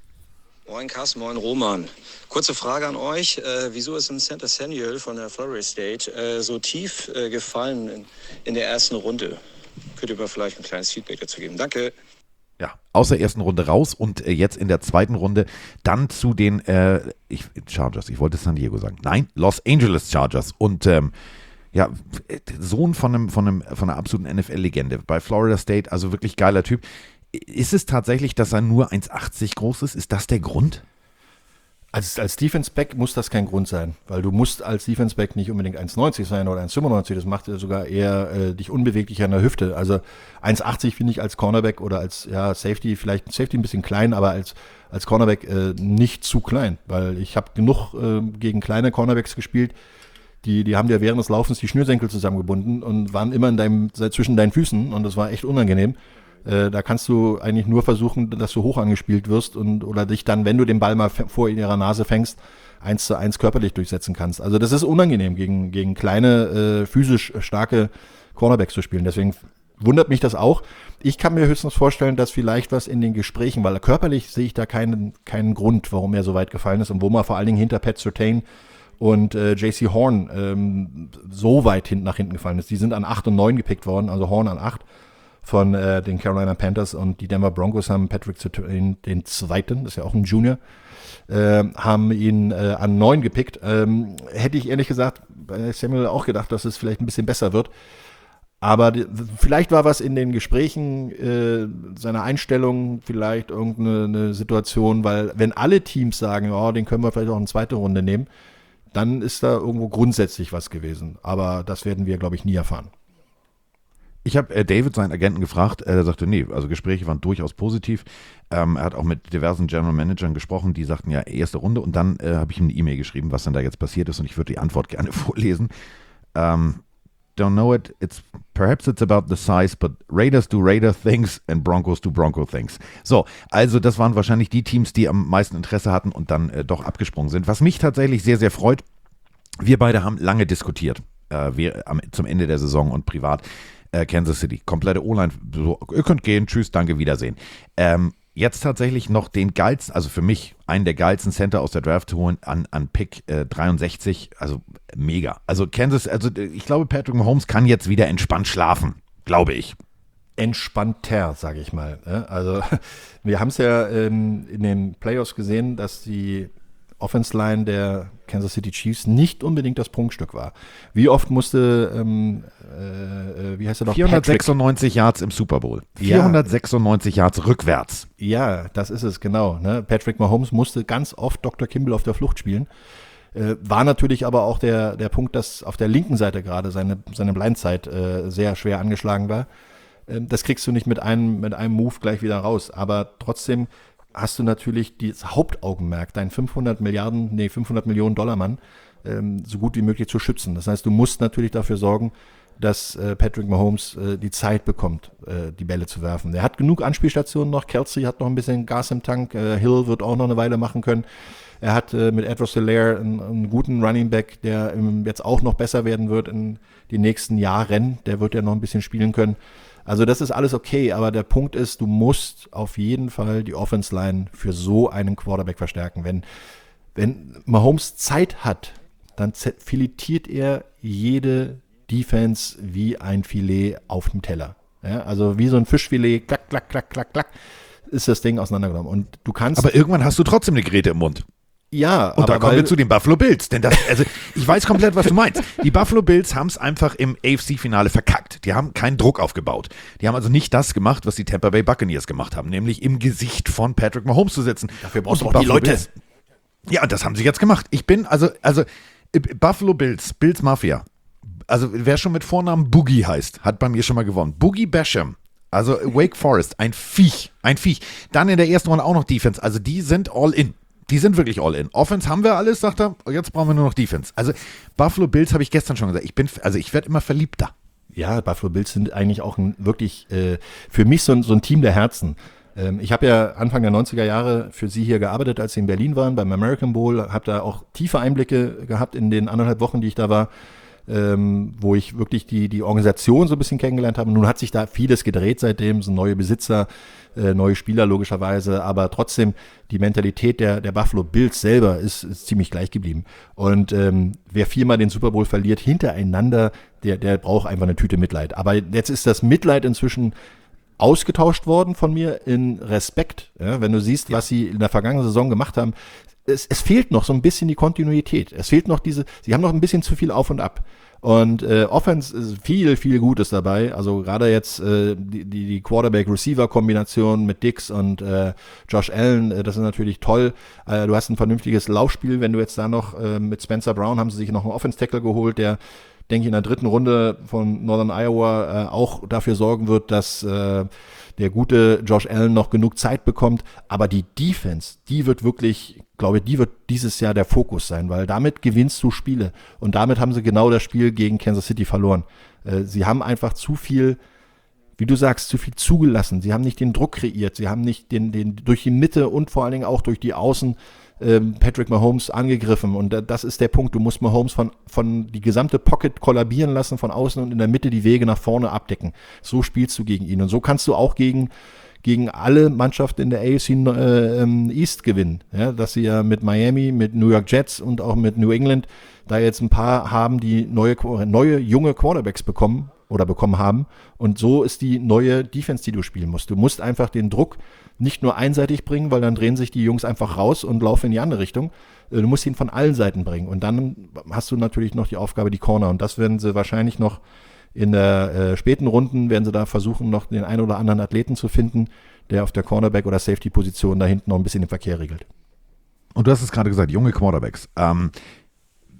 Moin Carsten, moin Roman. Kurze Frage an euch. Äh, wieso ist ein Center Samuel von der Florida State äh, so tief äh, gefallen in, in der ersten Runde? Könnt ihr mir vielleicht ein kleines Feedback dazu geben? Danke. Ja, aus der ersten Runde raus und äh, jetzt in der zweiten Runde dann zu den äh, ich, Chargers, ich wollte San Diego sagen. Nein, Los Angeles Chargers und ähm, ja, Sohn von einem, von einem, von einer absoluten N F L-Legende bei Florida State, also wirklich geiler Typ. Ist es tatsächlich, dass er nur eins achtzig groß ist? Ist das der Grund? Als, als Defense-Back muss das kein Grund sein, weil du musst als Defense-Back nicht unbedingt eins neunzig sein oder eins fünfundneunzig, das macht sogar eher äh, dich unbeweglich an der Hüfte. Also eins achtzig finde ich als Cornerback oder als ja, Safety, vielleicht Safety ein bisschen klein, aber als, als Cornerback äh, nicht zu klein, weil ich habe genug äh, gegen kleine Cornerbacks gespielt, die, die haben dir während des Laufens die Schnürsenkel zusammengebunden und waren immer in deinem, zwischen deinen Füßen und das war echt unangenehm. Äh, da kannst du eigentlich nur versuchen, dass du hoch angespielt wirst und oder dich dann, wenn du den Ball mal f- vor ihrer Nase fängst, eins zu eins körperlich durchsetzen kannst. Also das ist unangenehm, gegen, gegen kleine, äh, physisch starke Cornerbacks zu spielen. Deswegen wundert mich das auch. Ich kann mir höchstens vorstellen, dass vielleicht was in den Gesprächen, weil körperlich sehe ich da keinen, keinen Grund, warum er so weit gefallen ist und wo man vor allen Dingen hinter Pat Surtain und äh, J C Horn ähm, so weit hinten nach hinten gefallen ist. Die sind an acht und neun gepickt worden, also Horn an acht von äh, den Carolina Panthers und die Denver Broncos haben Patrick Surtain, den zweiten, das ist ja auch ein Junior, äh, haben ihn äh, an neun gepickt. Ähm, hätte ich ehrlich gesagt bei Samuel auch gedacht, dass es vielleicht ein bisschen besser wird. Aber die, vielleicht war was in den Gesprächen, äh, seiner Einstellung, vielleicht irgendeine eine Situation, weil wenn alle Teams sagen, oh, den können wir vielleicht auch in zweite Runde nehmen, dann ist da irgendwo grundsätzlich was gewesen. Aber das werden wir, glaube ich, nie erfahren. Ich habe äh, David, seinen Agenten, gefragt. Äh, er sagte, nee, also Gespräche waren durchaus positiv. Ähm, er hat auch mit diversen General Managern gesprochen, die sagten, ja, erste Runde. Und dann äh, habe ich ihm eine E-Mail geschrieben, was denn da jetzt passiert ist. Und ich würde die Antwort gerne vorlesen. Ähm, Don't know it. It's perhaps it's about the size, but Raiders do Raider things and Broncos do Bronco things. So, also das waren wahrscheinlich die Teams, die am meisten Interesse hatten und dann äh, doch abgesprungen sind. Was mich tatsächlich sehr, sehr freut, wir beide haben lange diskutiert, äh, wir, am, zum Ende der Saison und privat. Äh, Kansas City, komplette O-Line, so, ihr könnt gehen, tschüss, danke, Wiedersehen. Ähm, jetzt tatsächlich noch den geilsten, also für mich einen der geilsten Center aus der Draft zu holen an, an Pick äh, dreiundsechzig, also mega. Also Kansas, also ich glaube Patrick Mahomes kann jetzt wieder entspannt schlafen, glaube ich. Entspannter, sage ich mal. Also wir haben es ja ähm, in den Playoffs gesehen, dass die Offense Line der Kansas City Chiefs nicht unbedingt das Prunkstück war. Wie oft musste, ähm, äh, wie heißt er noch? vierhundertsechsundneunzig Yards im Super Bowl. Ja. vierhundertsechsundneunzig Yards rückwärts. Ja, das ist es, genau. Ne? Patrick Mahomes musste ganz oft Doktor Kimball auf der Flucht spielen. Äh, war natürlich aber auch der, der Punkt, dass auf der linken Seite gerade seine, seine Blindzeit äh, sehr schwer angeschlagen war. Äh, das kriegst du nicht mit einem, mit einem Move gleich wieder raus. Aber trotzdem hast du natürlich das Hauptaugenmerk, deinen fünfhundert Milliarden, nee, fünfhundert Millionen Dollar Mann, ähm, so gut wie möglich zu schützen. Das heißt, du musst natürlich dafür sorgen, dass äh, Patrick Mahomes äh, die Zeit bekommt, äh, die Bälle zu werfen. Er hat genug Anspielstationen noch, Kelsey hat noch ein bisschen Gas im Tank, äh, Hill wird auch noch eine Weile machen können. Er hat äh, mit Edwards-Helaire einen, einen guten Running Back, der ähm, jetzt auch noch besser werden wird in den nächsten Jahren. Der wird ja noch ein bisschen spielen können. Also das ist alles okay, aber der Punkt ist, du musst auf jeden Fall die Offense-Line für so einen Quarterback verstärken. Wenn, wenn Mahomes Zeit hat, dann filetiert er jede Defense wie ein Filet auf dem Teller. Ja, also wie so ein Fischfilet, klack, klack, klack, klack, klack, ist das Ding auseinandergenommen. Und du kannst. Aber irgendwann hast du trotzdem eine Grete im Mund. Ja, und aber da kommen wir zu den Buffalo Bills, denn das, also ich weiß komplett, was du meinst. Die Buffalo Bills haben es einfach im A F C-Finale verkackt. Die haben keinen Druck aufgebaut. Die haben also nicht das gemacht, was die Tampa Bay Buccaneers gemacht haben, nämlich im Gesicht von Patrick Mahomes zu sitzen. Dafür brauchst du auch Buffalo die Leute. Bills. Ja, und das haben sie jetzt gemacht. Ich bin, also, also Buffalo Bills, Bills Mafia. Also wer schon mit Vornamen Boogie heißt, hat bei mir schon mal gewonnen. Boogie Basham. Also Wake Forest, ein Viech, ein Viech. Dann in der ersten Runde auch noch Defense. Also die sind all in. Die sind wirklich all in. Offense haben wir alles, sagt er. Jetzt brauchen wir nur noch Defense. Also Buffalo Bills habe ich gestern schon gesagt. Ich bin, also ich werde immer verliebter. Ja, Buffalo Bills sind eigentlich auch ein, wirklich äh, für mich so ein, so ein Team der Herzen. Ähm, ich habe ja Anfang der neunziger Jahre für sie hier gearbeitet, als sie in Berlin waren, beim American Bowl. Habe da auch tiefe Einblicke gehabt in den anderthalb Wochen, die ich da war. Ähm, wo ich wirklich die, die Organisation so ein bisschen kennengelernt habe. Nun hat sich da vieles gedreht seitdem, sind neue Besitzer, äh, neue Spieler logischerweise, aber trotzdem die Mentalität der, der Buffalo Bills selber ist, ist ziemlich gleich geblieben. Und ähm, wer viermal den Super Bowl verliert hintereinander, der, der braucht einfach eine Tüte Mitleid. Aber jetzt ist das Mitleid inzwischen ausgetauscht worden von mir in Respekt. Ja, wenn du siehst, ja, was sie in der vergangenen Saison gemacht haben, Es, es fehlt noch so ein bisschen die Kontinuität. Es fehlt noch diese, sie haben noch ein bisschen zu viel auf und ab. Und äh, Offense ist viel, viel Gutes dabei. Also gerade jetzt äh, die, die, die Quarterback-Receiver-Kombination mit Dix und äh, Josh Allen, äh, das ist natürlich toll. Äh, du hast ein vernünftiges Laufspiel. Wenn du jetzt da noch äh, mit Spencer Brown haben sie sich noch einen Offense-Tackle geholt, der, denke ich, in der dritten Runde von Northern Iowa äh, auch dafür sorgen wird, dass äh, der gute Josh Allen noch genug Zeit bekommt. Aber die Defense, die wird wirklich, glaube ich, die wird dieses Jahr der Fokus sein, weil damit gewinnst du Spiele. Und damit haben sie genau das Spiel gegen Kansas City verloren. Äh, sie haben einfach zu viel, wie du sagst, zu viel zugelassen. Sie haben nicht den Druck kreiert. Sie haben nicht den, den durch die Mitte und vor allen Dingen auch durch die Außen ähm, Patrick Mahomes angegriffen. Und äh, das ist der Punkt. Du musst Mahomes von, von die gesamte Pocket kollabieren lassen von außen und in der Mitte die Wege nach vorne abdecken. So spielst du gegen ihn. Und so kannst du auch gegen gegen alle Mannschaften in der A F C äh, East gewinnen. Ja, dass sie ja mit Miami, mit New York Jets und auch mit New England da jetzt ein paar haben, die neue, neue junge Quarterbacks bekommen oder bekommen haben. Und so ist die neue Defense, die du spielen musst. Du musst einfach den Druck nicht nur einseitig bringen, weil dann drehen sich die Jungs einfach raus und laufen in die andere Richtung. Du musst ihn von allen Seiten bringen. Und dann hast du natürlich noch die Aufgabe, die Corner. Und das werden sie wahrscheinlich noch in der äh, späten Runden, werden sie da versuchen, noch den einen oder anderen Athleten zu finden, der auf der Cornerback- oder Safety-Position da hinten noch ein bisschen den Verkehr regelt. Und du hast es gerade gesagt, junge Quarterbacks. Ähm,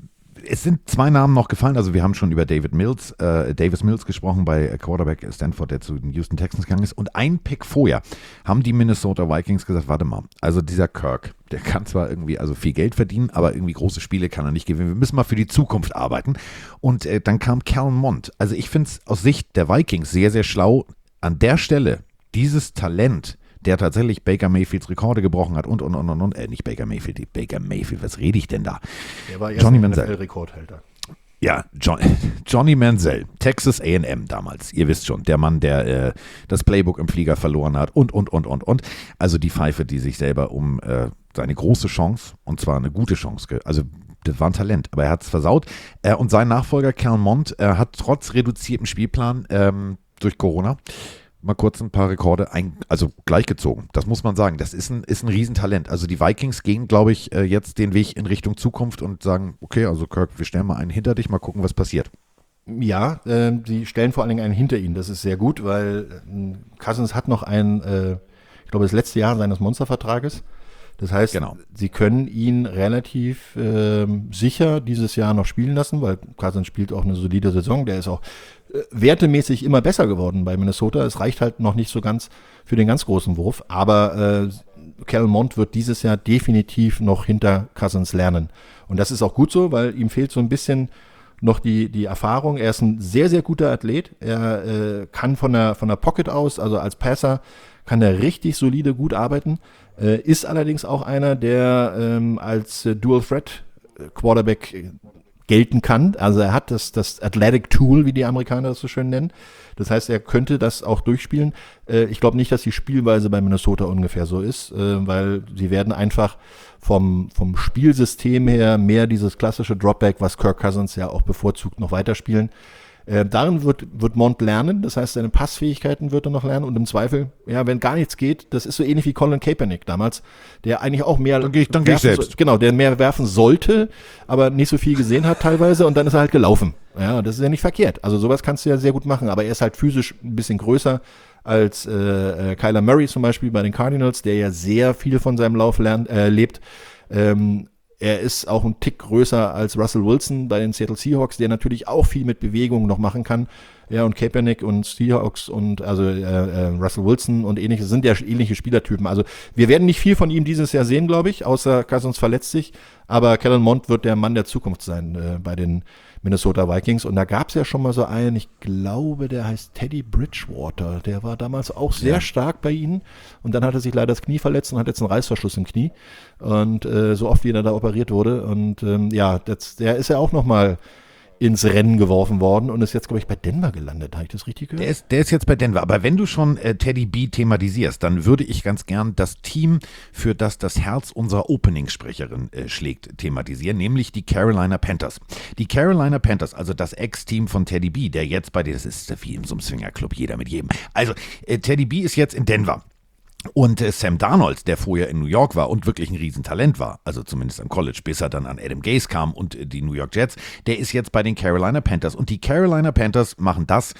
es sind zwei Namen noch gefallen. Also wir haben schon über David Mills, äh, Davis Mills gesprochen bei Quarterback Stanford, der zu den Houston Texans gegangen ist. Und ein Pick vorher haben die Minnesota Vikings gesagt, warte mal, also dieser Kirk, der kann zwar irgendwie also viel Geld verdienen, aber irgendwie große Spiele kann er nicht gewinnen. Wir müssen mal für die Zukunft arbeiten. Und äh, dann kam Kellen Mond. Also ich finde es aus Sicht der Vikings sehr, sehr schlau, an der Stelle dieses Talent, der tatsächlich Baker Mayfields Rekorde gebrochen hat und, und, und, und, und, äh, nicht Baker Mayfield, die Baker Mayfield, was rede ich denn da? Der war erst Johnny ein Manziel. N F L-Rekordhalter. Ja, John, Johnny Manziel, Texas A and M damals, ihr wisst schon, der Mann, der äh, das Playbook im Flieger verloren hat und, und, und, und, und. Also die Pfeife, die sich selber um äh, seine große Chance, und zwar eine gute Chance, ge- also das war ein Talent, aber er hat es versaut. Äh, und sein Nachfolger, Kellen Mond, äh, hat trotz reduziertem Spielplan ähm, durch Corona mal kurz ein paar Rekorde ein, also gleichgezogen. Das muss man sagen. Das ist ein, ist ein Riesentalent. Also die Vikings gehen, glaube ich, äh, jetzt den Weg in Richtung Zukunft und sagen, okay, also Kirk, wir stellen mal einen hinter dich, mal gucken, was passiert. Ja, äh, die stellen vor allen Dingen einen hinter ihn. Das ist sehr gut, weil äh, Cousins hat noch ein, äh, ich glaube, das letzte Jahr seines Monstervertrages. Das heißt, Genau. sie können ihn relativ äh, sicher dieses Jahr noch spielen lassen, weil Cousins spielt auch eine solide Saison. Der ist auch äh, wertemäßig immer besser geworden bei Minnesota. Es reicht halt noch nicht so ganz für den ganz großen Wurf. Aber äh, Kellen Mond wird dieses Jahr definitiv noch hinter Cousins lernen. Und das ist auch gut so, weil ihm fehlt so ein bisschen noch die, die Erfahrung. Er ist ein sehr, sehr guter Athlet. Er äh, kann von der, von der Pocket aus, also als Passer, kann er richtig solide gut arbeiten. Äh, ist allerdings auch einer, der ähm, als äh, Dual Threat Quarterback äh, gelten kann. Also er hat das, das Athletic Tool, wie die Amerikaner das so schön nennen. Das heißt, er könnte das auch durchspielen. Äh, ich glaube nicht, dass die Spielweise bei Minnesota ungefähr so ist, äh, weil sie werden einfach vom, vom Spielsystem her mehr dieses klassische Dropback, was Kirk Cousins ja auch bevorzugt, noch weiterspielen. Äh, darin wird, wird Mond lernen, das heißt, seine Passfähigkeiten wird er noch lernen und im Zweifel, ja, wenn gar nichts geht, das ist so ähnlich wie Colin Kaepernick damals, der eigentlich auch mehr Dann gehe ich, dann geh ich werfen selbst. so- genau, der mehr werfen sollte, aber nicht so viel gesehen hat teilweise und dann ist er halt gelaufen. Ja, das ist ja nicht verkehrt. Also sowas kannst du ja sehr gut machen, aber er ist halt physisch ein bisschen größer als äh, äh, Kyler Murray zum Beispiel bei den Cardinals, der ja sehr viel von seinem Lauf lernt, äh, lebt. Ähm, Er ist auch ein Tick größer als Russell Wilson bei den Seattle Seahawks, der natürlich auch viel mit Bewegung noch machen kann. Ja, und Kaepernick und Seahawks und also äh, äh, Russell Wilson und ähnliches sind ja ähnliche Spielertypen. Also wir werden nicht viel von ihm dieses Jahr sehen, glaube ich, außer Cousins verletzt sich. Aber Kellen Mond wird der Mann der Zukunft sein äh, bei den Minnesota Vikings. Und da gab es ja schon mal so einen, ich glaube, der heißt Teddy Bridgewater. Der war damals auch sehr Ja. stark bei ihnen. Und dann hat er sich leider das Knie verletzt und hat jetzt einen Reißverschluss im Knie. Und äh, so oft, wie er da operiert wurde. Und ähm, ja, das, der ist ja auch noch mal ins Rennen geworfen worden und ist jetzt, glaube ich, bei Denver gelandet. Habe ich das richtig gehört? Der ist, der ist jetzt bei Denver. Aber wenn du schon äh, Teddy B thematisierst, dann würde ich ganz gern das Team, für das das Herz unserer Openingssprecherin äh, schlägt, thematisieren, nämlich die Carolina Panthers. Die Carolina Panthers, also das Ex-Team von Teddy B, der jetzt bei dir, das ist wie in so einem Swingerclub, jeder mit jedem. Also äh, Teddy B ist jetzt in Denver. Und äh, Sam Darnold, der vorher in New York war und wirklich ein Riesentalent war, also zumindest am College, bis er dann an Adam Gase kam und äh, die New York Jets, der ist jetzt bei den Carolina Panthers. Und die Carolina Panthers machen das,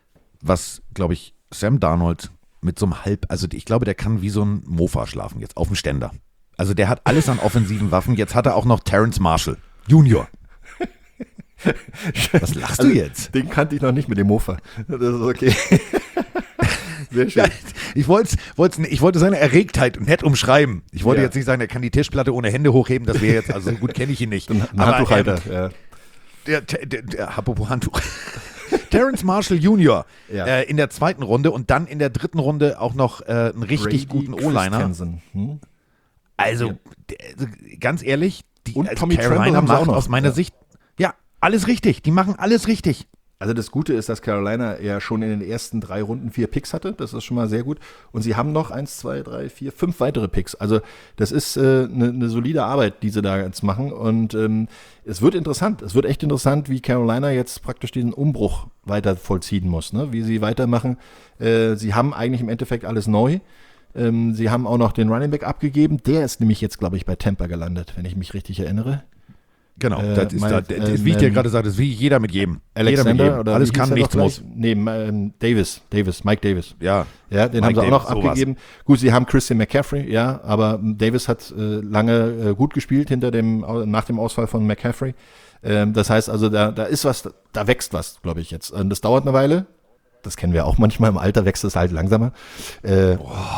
was, glaube ich, Sam Darnold mit so einem Halb, also ich glaube, der kann wie so ein Mofa schlafen jetzt, auf dem Ständer. Also der hat alles an offensiven Waffen. Jetzt hat er auch noch Terrence Marshall Junior. Was lachst du Also, jetzt? Den kannte ich noch nicht mit dem Mofa. Das ist okay. Sehr schön. Ja, ich, wollte, wollte, ich wollte seine Erregtheit nett umschreiben. Ich wollte Ja. jetzt nicht sagen, er kann die Tischplatte ohne Hände hochheben. Das wäre jetzt, also so gut kenne ich ihn nicht. Ein Aber, Handtuchhalter, ähm, ja. Der, der, der, der apropos Handtuch. Terrence Marshall Junior Ja. äh, in der zweiten Runde und dann in der dritten Runde auch noch äh, einen richtig Brady guten O-Liner. Christensen. Hm? Also, Ja. der, also, ganz ehrlich, die Und also Tommy Tremble Carolina haben sie auch macht noch. aus meiner Ja. Sicht, ja, alles richtig. Die machen alles richtig. Also das Gute ist, dass Carolina ja schon in den ersten drei Runden vier Picks hatte. Das ist schon mal sehr gut. Und sie haben noch eins, zwei, drei, vier, fünf weitere Picks. Also das ist eine äh, ne, ne solide Arbeit, die sie da jetzt machen. Und ähm, es wird interessant. Es wird echt interessant, wie Carolina jetzt praktisch diesen Umbruch weiter vollziehen muss. Ne? Wie sie weitermachen. Äh, sie haben eigentlich im Endeffekt alles neu. Ähm, sie haben auch noch den Running Back abgegeben. Der ist nämlich jetzt, glaube ich, bei Tampa gelandet, wenn ich mich richtig erinnere. Genau, Äh, das ist, mein- da, das ist ähm, wie ich dir ähm, gerade sagte, das ist wie jeder mit jedem. jeder mit Alexander jedem. oder Alles wie kann, hieß er nichts noch muss. gleich? Nee, ähm, Davis, Davis, Mike Davis. Ja, Ja, den Mike haben sie auch Davis, noch sowas. abgegeben. Gut, sie haben Christian McCaffrey, ja, aber Davis hat äh, lange äh, gut gespielt hinter dem, nach dem Ausfall von McCaffrey. Ähm, das heißt also, da, da ist was, da wächst was, glaube ich jetzt. Und das dauert eine Weile. Das kennen wir auch manchmal. Im Alter wächst es halt langsamer. Äh,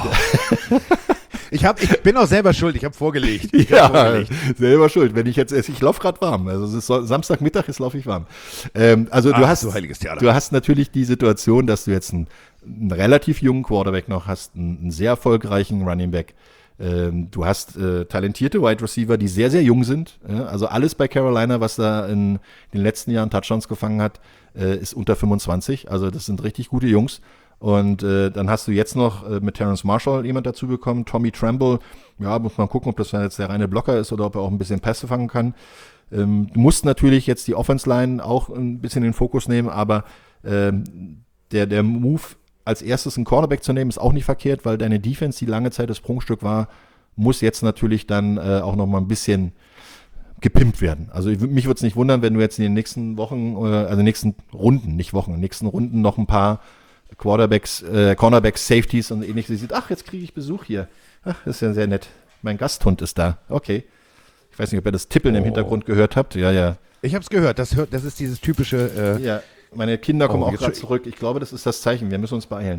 Ich, hab, ich bin auch selber schuld, ich habe vorgelegt. Ich ja, hab vorgelegt. selber schuld. Wenn ich jetzt esse, ich laufe gerade warm. Also es ist so, Samstagmittag, jetzt laufe ich warm. Ähm, also du Ach, hast, du heiliges Theater. du hast natürlich die Situation, dass du jetzt einen, einen relativ jungen Quarterback noch hast, einen, einen sehr erfolgreichen Running Back. Ähm, du hast äh, talentierte Wide Receiver, die sehr, sehr jung sind. Ja? Also alles bei Carolina, was da in den letzten Jahren Touchdowns gefangen hat, äh, ist unter fünfundzwanzig. Also das sind richtig gute Jungs. Und äh, dann hast du jetzt noch äh, mit Terrence Marshall jemand dazu bekommen, Tommy Tremble. Ja, muss man gucken, ob das jetzt der reine Blocker ist oder ob er auch ein bisschen Pässe fangen kann. Ähm, du musst natürlich jetzt die Offense-Line auch ein bisschen in den Fokus nehmen, aber ähm, der, der Move, als erstes einen Cornerback zu nehmen, ist auch nicht verkehrt, weil deine Defense, die lange Zeit das Prunkstück war, muss jetzt natürlich dann äh, auch noch mal ein bisschen gepimpt werden. Also ich, mich würde es nicht wundern, wenn du jetzt in den nächsten Wochen, oder, also nächsten Runden, nicht Wochen, in den nächsten Runden noch ein paar Quarterbacks, äh, Cornerbacks, Safeties und ähnliches sieht. Ach, jetzt kriege ich Besuch hier. Ach, das ist ja sehr nett. Mein Gasthund ist da. Okay. Ich weiß nicht, ob ihr das Tippeln Oh. im Hintergrund gehört habt. Ja, ja. Ich habe es gehört, das, hört, das ist dieses typische, äh, Ja, meine Kinder kommen Oh, auch jetzt gerade schon- zurück. Ich glaube, das ist das Zeichen. Wir müssen uns beeilen.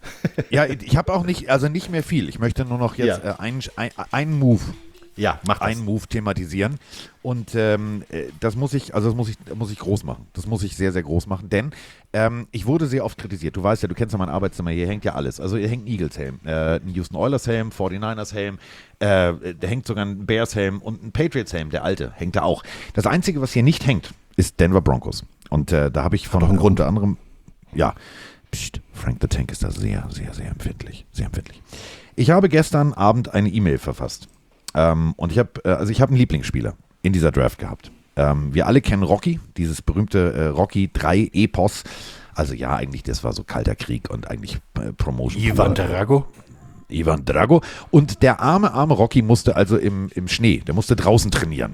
ja, ich habe auch nicht, also nicht mehr viel. Ich möchte nur noch jetzt Ja. äh, einen ein, einen Move, Ja, mach das. einen Move thematisieren. Und ähm, äh, das muss ich, also das muss ich, muss ich groß machen. Das muss ich sehr, sehr groß machen, denn ähm, ich wurde sehr oft kritisiert. Du weißt ja, du kennst ja mein Arbeitszimmer, hier hängt ja alles. Also hier hängt ein Eagles-Helm, äh, ein Houston Oilers-Helm, forty-niners-Helm, äh, da hängt sogar ein Bears-Helm und ein Patriots-Helm, der alte, hängt da auch. Das Einzige, was hier nicht hängt, ist Denver Broncos. Und äh, da habe ich von doch einen Grund. unter anderem, ja, Psst, Frank the Tank ist da sehr, sehr, sehr empfindlich. Sehr empfindlich. Ich habe gestern Abend eine E-Mail verfasst. Ähm, und ich habe, äh, also ich habe einen Lieblingsspieler in dieser Draft gehabt. Ähm, wir alle kennen Rocky, dieses berühmte äh, Rocky drei Epos. Also ja, eigentlich, das war so Kalter Krieg und eigentlich äh, Promotion. Ivan Drago? Ivan Drago. Und der arme, arme Rocky musste also im, im Schnee, der musste draußen trainieren.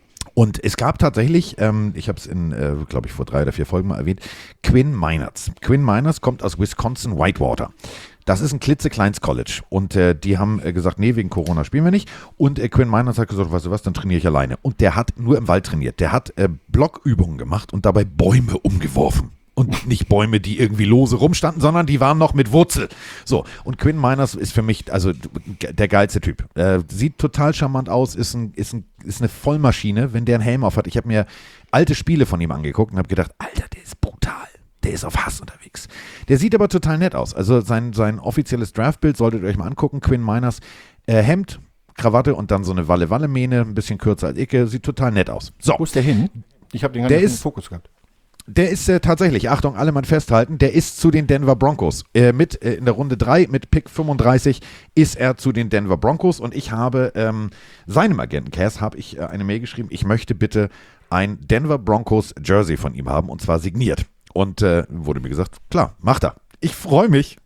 Und es gab tatsächlich, ähm, ich habe es in, äh, glaube ich, vor drei oder vier Folgen mal erwähnt, Quinn Meinerz. Quinn Meinerz kommt aus Wisconsin Whitewater. Das ist ein klitzekleines College. Und äh, die haben äh, gesagt, nee, wegen Corona spielen wir nicht. Und äh, Quinn Meinerz hat gesagt, weißt du was, dann trainiere ich alleine. Und der hat nur im Wald trainiert. Der hat äh, Blockübungen gemacht und dabei Bäume umgeworfen. Und nicht Bäume, die irgendwie lose rumstanden, sondern die waren noch mit Wurzel. So, und Quinn Meinerz ist für mich also der geilste Typ. Äh, sieht total charmant aus, ist, ein, ist, ein, ist eine Vollmaschine, wenn der einen Helm auf hat. Ich habe mir alte Spiele von ihm angeguckt und habe gedacht, Alter, der ist brutal. Der ist auf Hass unterwegs. Der sieht aber total nett aus. Also sein, sein offizielles Draftbild solltet ihr euch mal angucken. Quinn Meinerz, äh, Hemd, Krawatte und dann so eine Walle-Walle-Mähne, ein bisschen kürzer als Icke. Sieht total nett aus. So, Wo ist der hin? Ich habe den gar Der nicht im ist- Fokus gehabt. der ist äh, tatsächlich, Achtung, alle mal festhalten, der ist zu den Denver Broncos. Äh, mit äh, in der Runde drei, mit Pick fünfunddreißig, ist er zu den Denver Broncos. Und ich habe ähm, seinem Agenten Cass habe ich äh, eine Mail geschrieben, ich möchte bitte ein Denver Broncos Jersey von ihm haben und zwar signiert. Und äh, wurde mir gesagt, klar, macht er. Ich freue mich.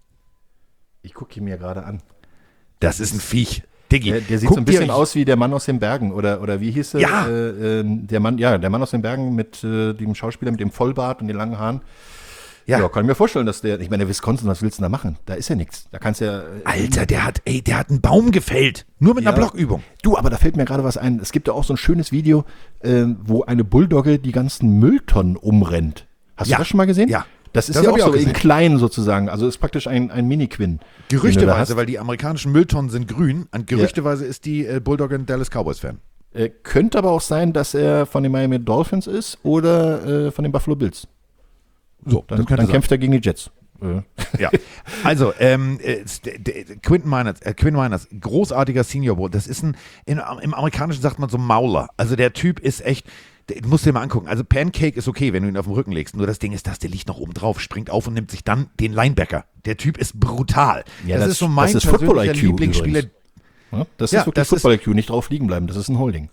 Ich gucke ihn mir gerade an. Das ist ein Viech. Diggi, Der, der sieht guck so ein dir bisschen euch- aus wie der Mann aus den Bergen oder, oder wie hieß er? Ja. Äh, äh, der Mann, ja, der Mann aus den Bergen mit äh, dem Schauspieler mit dem Vollbart und den langen Haaren. Ja. Ja, kann ich mir vorstellen, dass der, ich meine, Wisconsin, was willst du denn da machen? Da ist ja nichts. Da kannst du ja. Äh, Alter, der hat, ey, der hat einen Baum gefällt. Nur mit Ja. einer Blockübung. Du, aber da fällt mir gerade was ein. Es gibt ja auch so ein schönes Video, äh, wo eine Bulldogge die ganzen Mülltonnen umrennt. Hast Ja. du das schon mal gesehen? Ja. Das ist Das ja hab auch ich so auch in gesehen. klein sozusagen. Also ist praktisch ein, ein Mini-Quinn. den du da Gerüchteweise, hast. weil die amerikanischen Mülltonnen sind grün. Und gerüchteweise ist die äh, Bulldogge ein Dallas Cowboys-Fan. Äh, könnte aber auch sein, dass er von den Miami Dolphins ist oder äh, von den Buffalo Bills. So, Dann, dann kämpft er gegen die Jets. Äh. Ja, also ähm, äh, d- d- Quinn Meinerz, äh, Quinn Meinerz, großartiger Senior Bowl. Das ist ein, in, im Amerikanischen sagt man so Mauler. Also der Typ ist echt, du musst dir mal angucken. Also Pancake ist okay, wenn du ihn auf den Rücken legst. Nur das Ding ist, dass der liegt noch oben drauf, springt auf und nimmt sich dann den Linebacker. Der Typ ist brutal. Ja, das, das- ist so mein das ist persönlicher Football-I Q Lieblingsspieler. übrigens. Ja, das Ja, ist wirklich das ist- Football-I Q, nicht drauf liegen bleiben. Das ist ein Holding.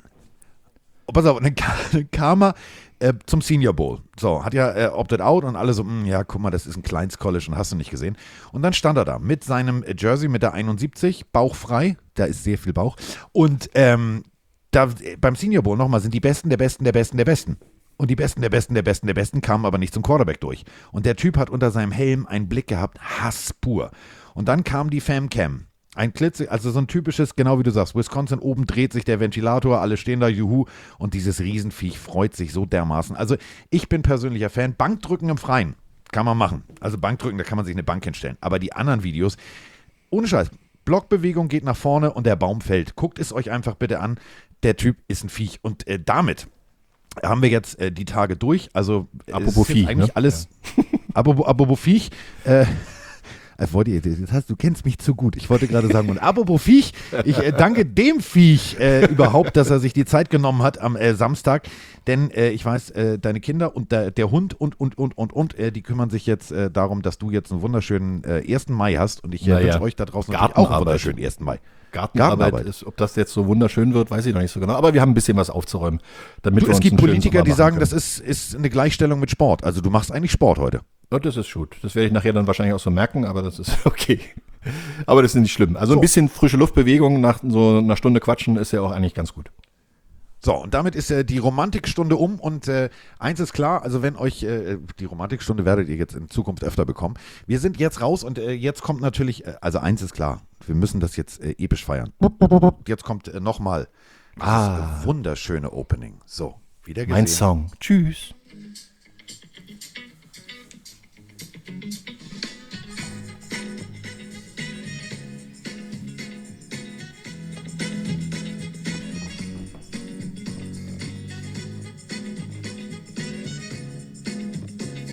Oh, pass auf, und dann ka- dann kam er äh, zum Senior Bowl. So, hat ja äh, opted out und alle so, mh, ja, guck mal, das ist ein kleines College und hast du nicht gesehen. Und dann stand er da mit seinem äh, Jersey mit der einundsiebzig, bauchfrei, da ist sehr viel Bauch. Und ähm, da äh, beim Senior Bowl nochmal sind die Besten der Besten der Besten der Besten. Und die Besten der Besten der Besten der Besten kamen aber nicht zum Quarterback durch. Und der Typ hat unter seinem Helm einen Blick gehabt, Hass pur. Und dann kam die Famcam. Ein Klitze, also so ein typisches, genau wie du sagst, Wisconsin, oben dreht sich der Ventilator, alle stehen da, juhu, und dieses Riesenviech freut sich so dermaßen. Also ich bin persönlicher Fan, Bankdrücken im Freien kann man machen. Also Bankdrücken, da kann man sich eine Bank hinstellen. Aber die anderen Videos, ohne Scheiß, Blockbewegung geht nach vorne und der Baum fällt. Guckt es euch einfach bitte an, der Typ ist ein Viech. Und äh, damit haben wir jetzt äh, die Tage durch. Also Apropos es ist Viech, eigentlich ne? alles, ja. apropos, apropos Viech, äh, Das wollte ich, das heißt, du kennst mich zu gut. Ich wollte gerade sagen, und apropos Viech, ich äh, danke dem Viech äh, überhaupt, dass er sich die Zeit genommen hat am äh, Samstag, denn äh, ich weiß, äh, deine Kinder und der, der Hund und, und, und, und, und, äh, die kümmern sich jetzt äh, darum, dass du jetzt einen wunderschönen äh, ersten Mai hast und ich äh, Naja. wünsche euch da draußen natürlich auch einen wunderschönen ersten Mai. Gartenarbeit, Gartenarbeit. Ist, ob das jetzt so wunderschön wird, weiß ich noch nicht so genau. Aber wir haben ein bisschen was aufzuräumen, damit Du, wir es uns gibt einen schönen Politiker, Sommer die machen sagen, können. das ist, ist eine Gleichstellung mit Sport. Also du machst eigentlich Sport heute. Ja, das ist gut. Das werde ich nachher dann wahrscheinlich auch so merken, aber das ist okay. Aber das ist nicht schlimm. Also So. ein bisschen frische Luftbewegung nach so einer Stunde Quatschen ist ja auch eigentlich ganz gut. So, und damit ist äh, die Romantikstunde um und äh, eins ist klar, also wenn euch, äh, die Romantikstunde werdet ihr jetzt in Zukunft öfter bekommen. Wir sind jetzt raus und äh, jetzt kommt natürlich, äh, also eins ist klar, wir müssen das jetzt äh, episch feiern. Jetzt kommt äh, nochmal das Ah. äh, wunderschöne Opening. So, wieder gesehen. Mein Song. Tschüss.